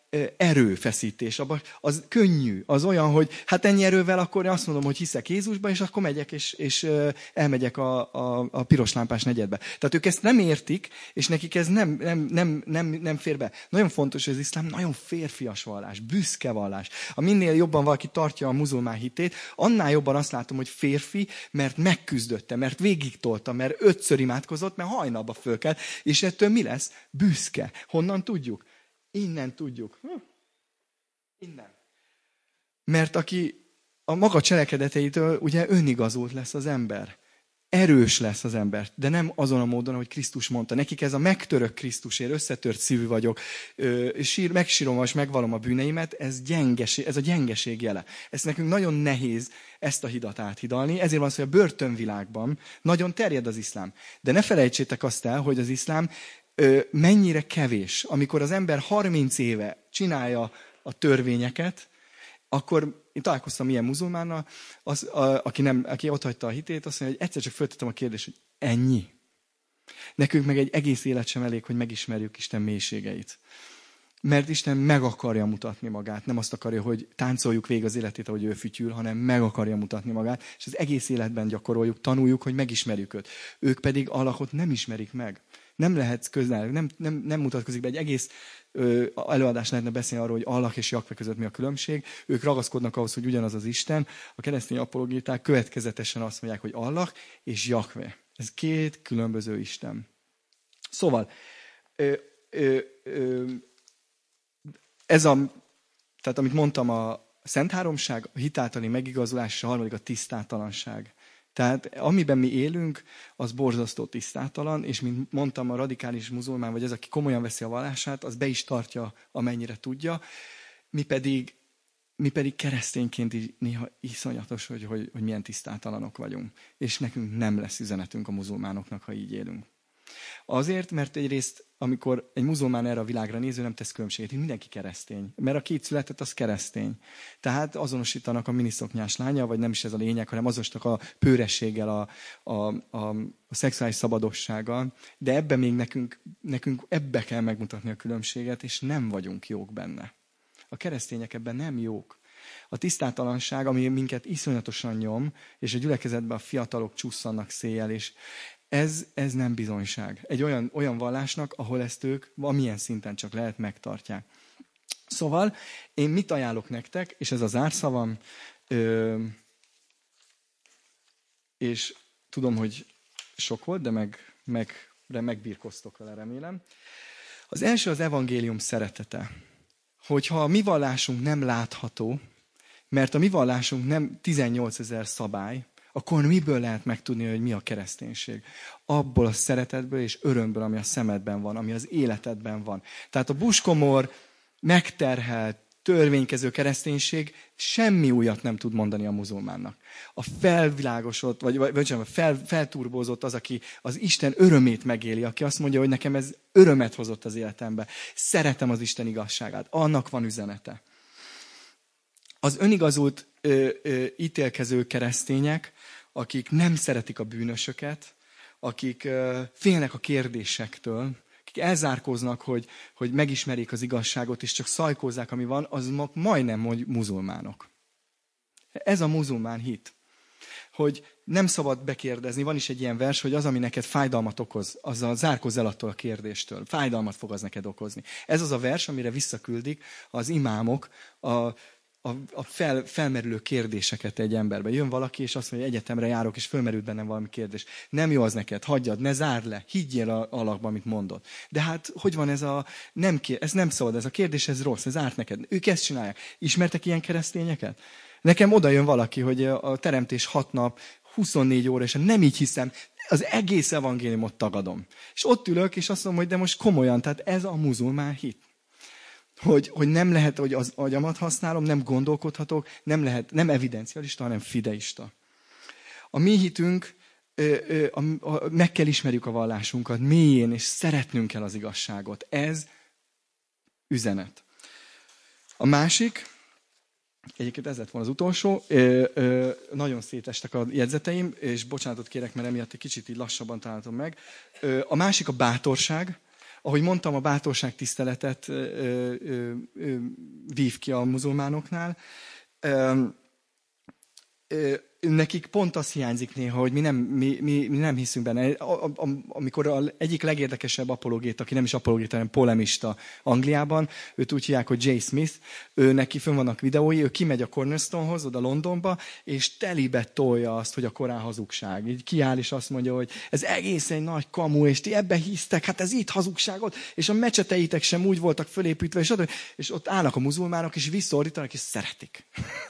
B: erőfeszítés, abban az könnyű, az olyan, hogy hát ennyi erővel akkor azt mondom, hogy hiszek Jézusba, és akkor megyek, és, és elmegyek a, a, a piros lámpás negyedbe. Tehát ők ezt nem értik, és nekik ez nem, nem, nem, nem, nem fér be. Nagyon fontos, hogy az iszlám nagyon férfias vallás, büszke vallás. A minél jobban valaki tartja a muzulmán hitét, annál jobban azt látom, hogy férfi, mert megküzdötte, mert végigtolta, mert ötször imádkozott, mert hajnalba fölkelt, és ettől mi lesz? Büszke. Honnan tudjuk? Innen tudjuk. Hm. Innen. Mert aki a maga cselekedeteitől ugye önigazult lesz az ember. Erős lesz az ember, de nem azon a módon, ahogy Krisztus mondta. Nekik ez a megtörök Krisztusért, összetört szívű vagyok, sír, megsírom és megvalom a bűneimet, ez, gyengeség, ez a gyengeség jele. Ez nekünk nagyon nehéz ezt a hidat áthidalni, ezért van szó, hogy a börtönvilágban nagyon terjed az iszlám. De ne felejtsétek azt el, hogy az iszlám mennyire kevés. Amikor az ember harminc éve csinálja a törvényeket, akkor én találkoztam ilyen muzulmánnal, az, a, aki, nem, aki ott hagyta a hitét, azt mondja, hogy egyszer csak föltettem a kérdést, hogy ennyi. Nekünk meg egy egész élet sem elég, hogy megismerjük Isten mélységeit. Mert Isten meg akarja mutatni magát. Nem azt akarja, hogy táncoljuk végig az életét, ahogy ő fütyül, hanem meg akarja mutatni magát. És az egész életben gyakoroljuk, tanuljuk, hogy megismerjük őt. Ők pedig Allahot nem ismerik meg. Nem lehet közel, nem, nem, nem mutatkozik be. Egy egész ö, előadás lehetne beszélni arról, hogy Allah és Jakve között mi a különbség. Ők ragaszkodnak ahhoz, hogy ugyanaz az Isten. A keresztény apologéták következetesen azt mondják, hogy Allah és Jakve. Ez két különböző Isten. Szóval, ö, ö, ö, ez a, tehát amit mondtam, a Szent Háromság, a hitáltali megigazulás, és a harmadik a tisztátalanság. Tehát amiben mi élünk, az borzasztó tisztátalan, és mint mondtam, a radikális muzulmán, vagy ez, aki komolyan veszi a vallását, az be is tartja, amennyire tudja. Mi pedig, mi pedig keresztényként is néha iszonyatos, hogy, hogy, hogy milyen tisztátalanok vagyunk. És nekünk nem lesz üzenetünk a muzulmánoknak, ha így élünk. Azért, mert egyrészt, amikor egy muzulmán erre a világra néző, nem tesz különbséget, hogy mindenki keresztény. Mert a két született, az keresztény. Tehát azonosítanak a miniszoknyás lánya, vagy nem is ez a lényeg, hanem azonosítanak a pőrességgel, a, a, a, a szexuális szabadossággal. De ebben még nekünk, nekünk ebbe kell megmutatni a különbséget, és nem vagyunk jók benne. A keresztények ebben nem jók. A tisztátalanság, ami minket iszonyatosan nyom, és a gyülekezetben a fiatalok csusszannak széjjel, és Ez, ez nem bizonyság. Egy olyan, olyan vallásnak, ahol ezt ők amilyen szinten csak lehet megtartják. Szóval én mit ajánlok nektek, és ez az zárszavam, ö, és tudom, hogy sok volt, de meg, meg, de megbírkoztok vele, remélem. Az első az evangélium szeretete. Hogyha a mi vallásunk nem látható, mert a mi vallásunk nem tizennyolcezer szabály, akkor miből lehet megtudni, hogy mi a kereszténység? Abból a szeretetből és örömből, ami a szemedben van, ami az életedben van. Tehát a buskomor, megterhelt, törvénykező kereszténység semmi újat nem tud mondani a muzulmánnak. A felvilágosott, vagy, vagy, vagy fel, felturbózott az, aki az Isten örömét megéli, aki azt mondja, hogy nekem ez örömet hozott az életembe. Szeretem az Isten igazságát. Annak van üzenete. Az önigazult ö, ö, ítélkező keresztények, akik nem szeretik a bűnösöket, akik ö, félnek a kérdésektől, akik elzárkóznak, hogy, hogy megismerjék az igazságot, és csak szajkózzák, ami van, az majdnem, hogy muzulmánok. Ez a muzulmán hit. Hogy nem szabad bekérdezni. Van is egy ilyen vers, hogy az, ami neked fájdalmat okoz, azzal zárkózz el attól a kérdéstől. Fájdalmat fog az neked okozni. Ez az a vers, amire visszaküldik az imámok a a, a fel, felmerülő kérdéseket egy emberbe. Jön valaki, és azt mondja, hogy egyetemre járok, és fölmerült bennem valami kérdés. Nem jó az neked, hagyjad, ne zárd le, higgyél a alakba, amit mondod. De hát, hogy van ez a... Nem kér, ez nem szabad, ez a kérdés, ez rossz, ez árt neked. Ők ezt csinálják. Ismertek ilyen keresztényeket? Nekem oda jön valaki, hogy a teremtés hat nap, huszonnégy óra, és nem így hiszem, az egész evangéliumot tagadom. És ott ülök, és azt mondom, hogy de most komolyan, tehát ez a muzulmán hit. Hogy, hogy nem lehet, hogy az agyamat használom, nem gondolkodhatok, nem lehet, nem evidencialista, hanem fideista. A mi hitünk, ö, ö, a, a, meg kell ismerjük a vallásunkat mélyén, és szeretnünk kell az igazságot. Ez üzenet. A másik, egyébként ez lett volna az utolsó, ö, ö, nagyon szétestek a jegyzeteim, és bocsánatot kérek, mert emiatt egy kicsit így lassabban találtam meg. Ö, a másik a bátorság. ahogy mondtam, a bátorság tiszteletet ö, ö, ö, vív ki a muzulmánoknál. Ö, ö, nekik pont az hiányzik néha, hogy mi nem, mi, mi, mi nem hiszünk benne. A, a, amikor az egyik legérdekesebb apologéta, aki nem is apologéta, hanem polemista Angliában, őt úgy hívják, hogy Jay Smith, ő neki fönn vannak videói, ő kimegy a Cornerstonehoz, oda Londonba, és telibe tolja azt, hogy a Korán hazugság. Így kiáll és azt mondja, hogy ez egész egy nagy kamu, és ti ebbe hisztek, hát ez itt hazugságot, és a mecseteitek sem úgy voltak fölépítve, és, ott, és ott állnak a muzulmánok, és visszaordítanak, és szeretik.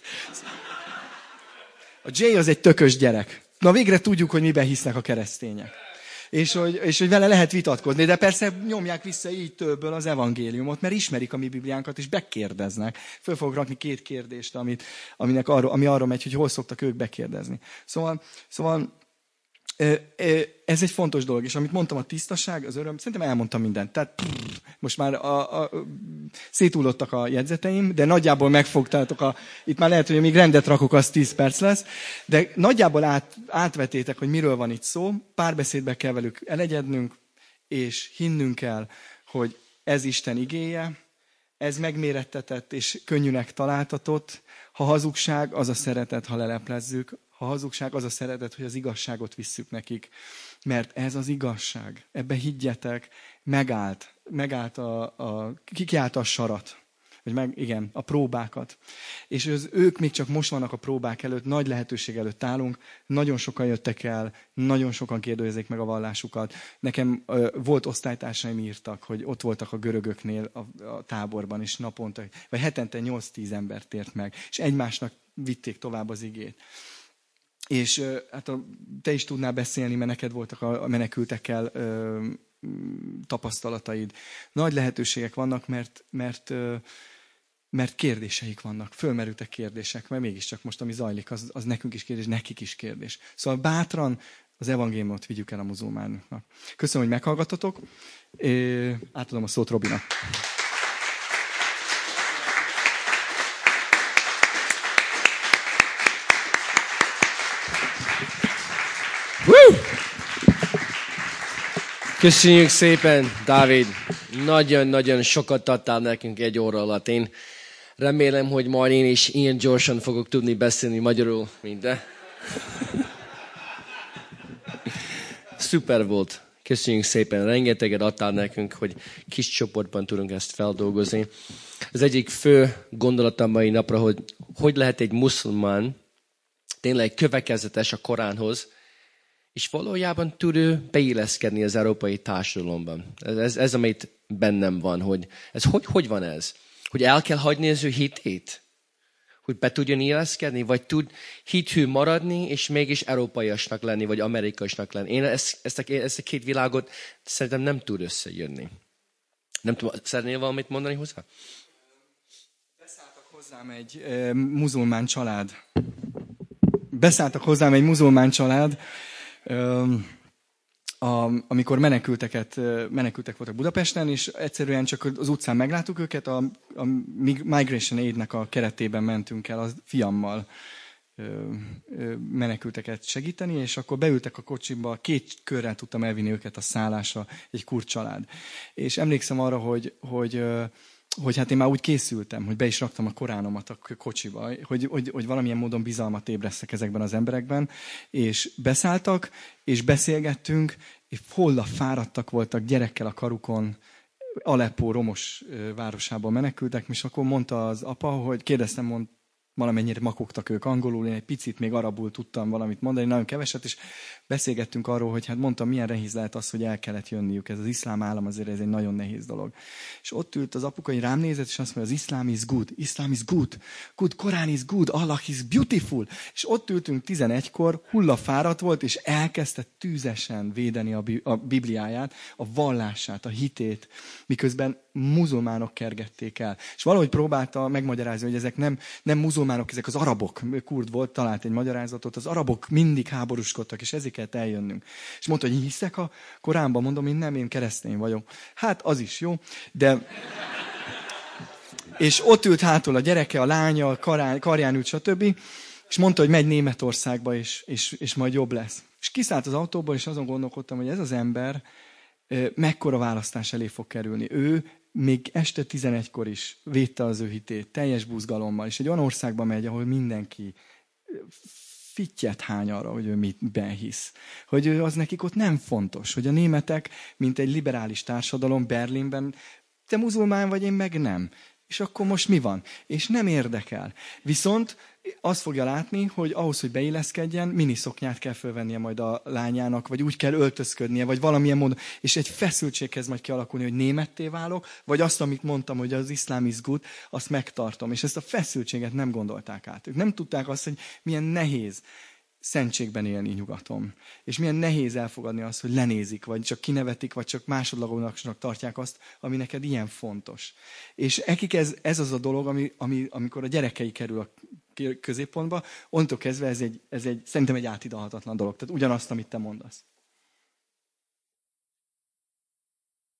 B: A Jay az egy tökös gyerek. Na végre tudjuk, hogy miben hisznek a keresztények. És hogy, és hogy vele lehet vitatkozni. De persze nyomják vissza így többből az evangéliumot, mert ismerik a mi Bibliánkat, és bekérdeznek. Föl fogok rakni két kérdést, amit, aminek arra, ami arra megy, hogy hol szoktak ők bekérdezni. Szóval, szóval ez egy fontos dolog, és amit mondtam, a tisztaság, az öröm, szerintem elmondtam mindent. Tehát pff, most már a, a, széthullottak a jegyzeteim, de nagyjából megfogtátok a... Itt már lehet, hogy még rendet rakok, az tíz perc lesz, de nagyjából át, átvetétek, hogy miről van itt szó, párbeszédbe kell velük elegyednünk, és hinnünk kell, hogy ez Isten igéje, ez megmérettetett és könnyűnek találtatott. Ha hazugság, az a szeretet, ha leleplezzük. Ha hazugság, az a szeretet, hogy az igazságot visszük nekik. Mert ez az igazság. Ebbe higgyetek, megállt, megállt a, a kikiállt a sarat. Vagy meg, igen, a próbákat. És az, ők még csak most vannak a próbák előtt, nagy lehetőség előtt állunk, nagyon sokan jöttek el, nagyon sokan kérdőjezik meg a vallásukat. Nekem uh, volt osztálytársaim írtak, hogy ott voltak a görögöknél a, a táborban, és naponta, vagy hetente nyolc-tíz ember tért meg, és egymásnak vitték tovább az igét. És uh, hát a, te is tudnál beszélni, mert neked voltak a, a menekültekkel uh, tapasztalataid. Nagy lehetőségek vannak, mert, mert, mert kérdéseik vannak. Fölmerültek kérdések, mert mégiscsak most, ami zajlik, az, az nekünk is kérdés, nekik is kérdés. Szóval bátran az evangéliumot vigyük el a muzulmánoknak. Köszönöm, hogy meghallgatotok. Átadom a szót Robinak.
A: Woo! Köszönjük szépen, Dávid. Nagyon-nagyon sokat adtál nekünk egy óra alatt. Én remélem, hogy majd én is ilyen gyorsan fogok tudni beszélni magyarul, mint te. Szuper volt. Köszönjük szépen. Rengeteget adtál nekünk, hogy kis csoportban tudunk ezt feldolgozni. Az egyik fő gondolat a mai napra, hogy hogy lehet egy muszlimán tényleg következetes a Koránhoz, és valójában tud ő beilleszkedni az európai társadalomban. Ez, ez, ez amit bennem van, hogy ez hogy, hogy van ez? Hogy el kell hagyni az ő hitét? Hogy be tudjon illeszkedni? Vagy tud hithű maradni, és mégis európaiasnak lenni, vagy amerikaisnak lenni? Én ezt, ezt, a, ezt a két világot szerintem nem tud összejönni. Nem tudom, szeretnél valamit mondani hozzá?
B: Beszálltak hozzám egy e, muzulmán család. Beszálltak hozzám egy muzulmán családA, amikor menekülteket, menekültek voltak Budapesten, és egyszerűen csak az utcán megláttuk őket, a, a Migration Aid-nek a keretében mentünk el a fiammal menekülteket segíteni, és akkor beültek a kocsiba, két körrel tudtam elvinni őket a szállásra, egy kurd család. És emlékszem arra, hogy, hogy hogy hát én már úgy készültem, hogy be is raktam a Koránomat a kocsiba, hogy, hogy, hogy valamilyen módon bizalmat ébresztek ezekben az emberekben, és beszálltak, és beszélgettünk, és holla fáradtak voltak, gyerekkel a karukon, Aleppo romos városában menekültek, és akkor mondta az apa, hogy kérdeztem, mond, valamennyire makogtak ők angolul, én egy picit még arabul tudtam valamit mondani, nagyon keveset, és beszélgettünk arról, hogy hát mondtam, milyen nehéz lehet az, hogy el kellett jönniük. Ez az iszlám állam azért ez egy nagyon nehéz dolog. És ott ült az apuka, hogy rám nézett, és azt mondja, az iszlám is good, iszlám is good, good, Korán is good, Allah is beautiful. És ott ültünk tizenegykor, hullafáradt volt, és elkezdte tűzesen védeni a, bi- a Bibliáját, a vallását, a hitét, miközben muzulmánok kergették el. És valahogy próbálta megmagyarázni, hogy ezek nem, nem muzulmánok, ezek az arabok. Kurd volt, talált egy magyarázatot. Az arabok mindig háborúskodtak, és ezért kellett eljönünk. És mondta, hogy hiszek a Koránban? Mondom, én nem, én keresztény vagyok. Hát az is jó, de... És ott ült hátul a gyereke, a lánya, a karán, karján ült, stb. És mondta, hogy megy Németországba, és, és, és majd jobb lesz. És kiszállt az autóból, és azon gondolkodtam, hogy ez az ember, mekkora választás elé fog kerülni. Ő még este tizenegykor is védte az ő hitét, teljes buzgalommal, és egy olyan országba megy, ahol mindenki fittyet hány arra, hogy ő mitben hisz. Hogy ő az nekik ott nem fontos, hogy a németek, mint egy liberális társadalom Berlinben, te muzulmán vagy, én meg nem. És akkor most mi van? És nem érdekel. Viszont azt fogja látni, hogy ahhoz, hogy beilleszkedjen, miniszoknyát kell fölvennie majd a lányának, vagy úgy kell öltözködnie, vagy valamilyen módon. És egy feszültség kezd majd kialakulni, hogy németté válok, vagy azt, amit mondtam, hogy az iszlám izgut, azt megtartom. És ezt a feszültséget nem gondolták át. Ők nem tudták azt, hogy milyen nehéz szentségben élni nyugaton. És milyen nehéz elfogadni azt, hogy lenézik, vagy csak kinevetik, vagy csak másodlagosnak tartják azt, ami neked ilyen fontos. És ekik ez, ez az a dolog, ami, ami, amikor a gyerekei kerül a középpontba, onnantól kezdve ez egy, ez egy, szerintem egy átidalhatatlan dolog. Tehát ugyanazt, amit te mondasz.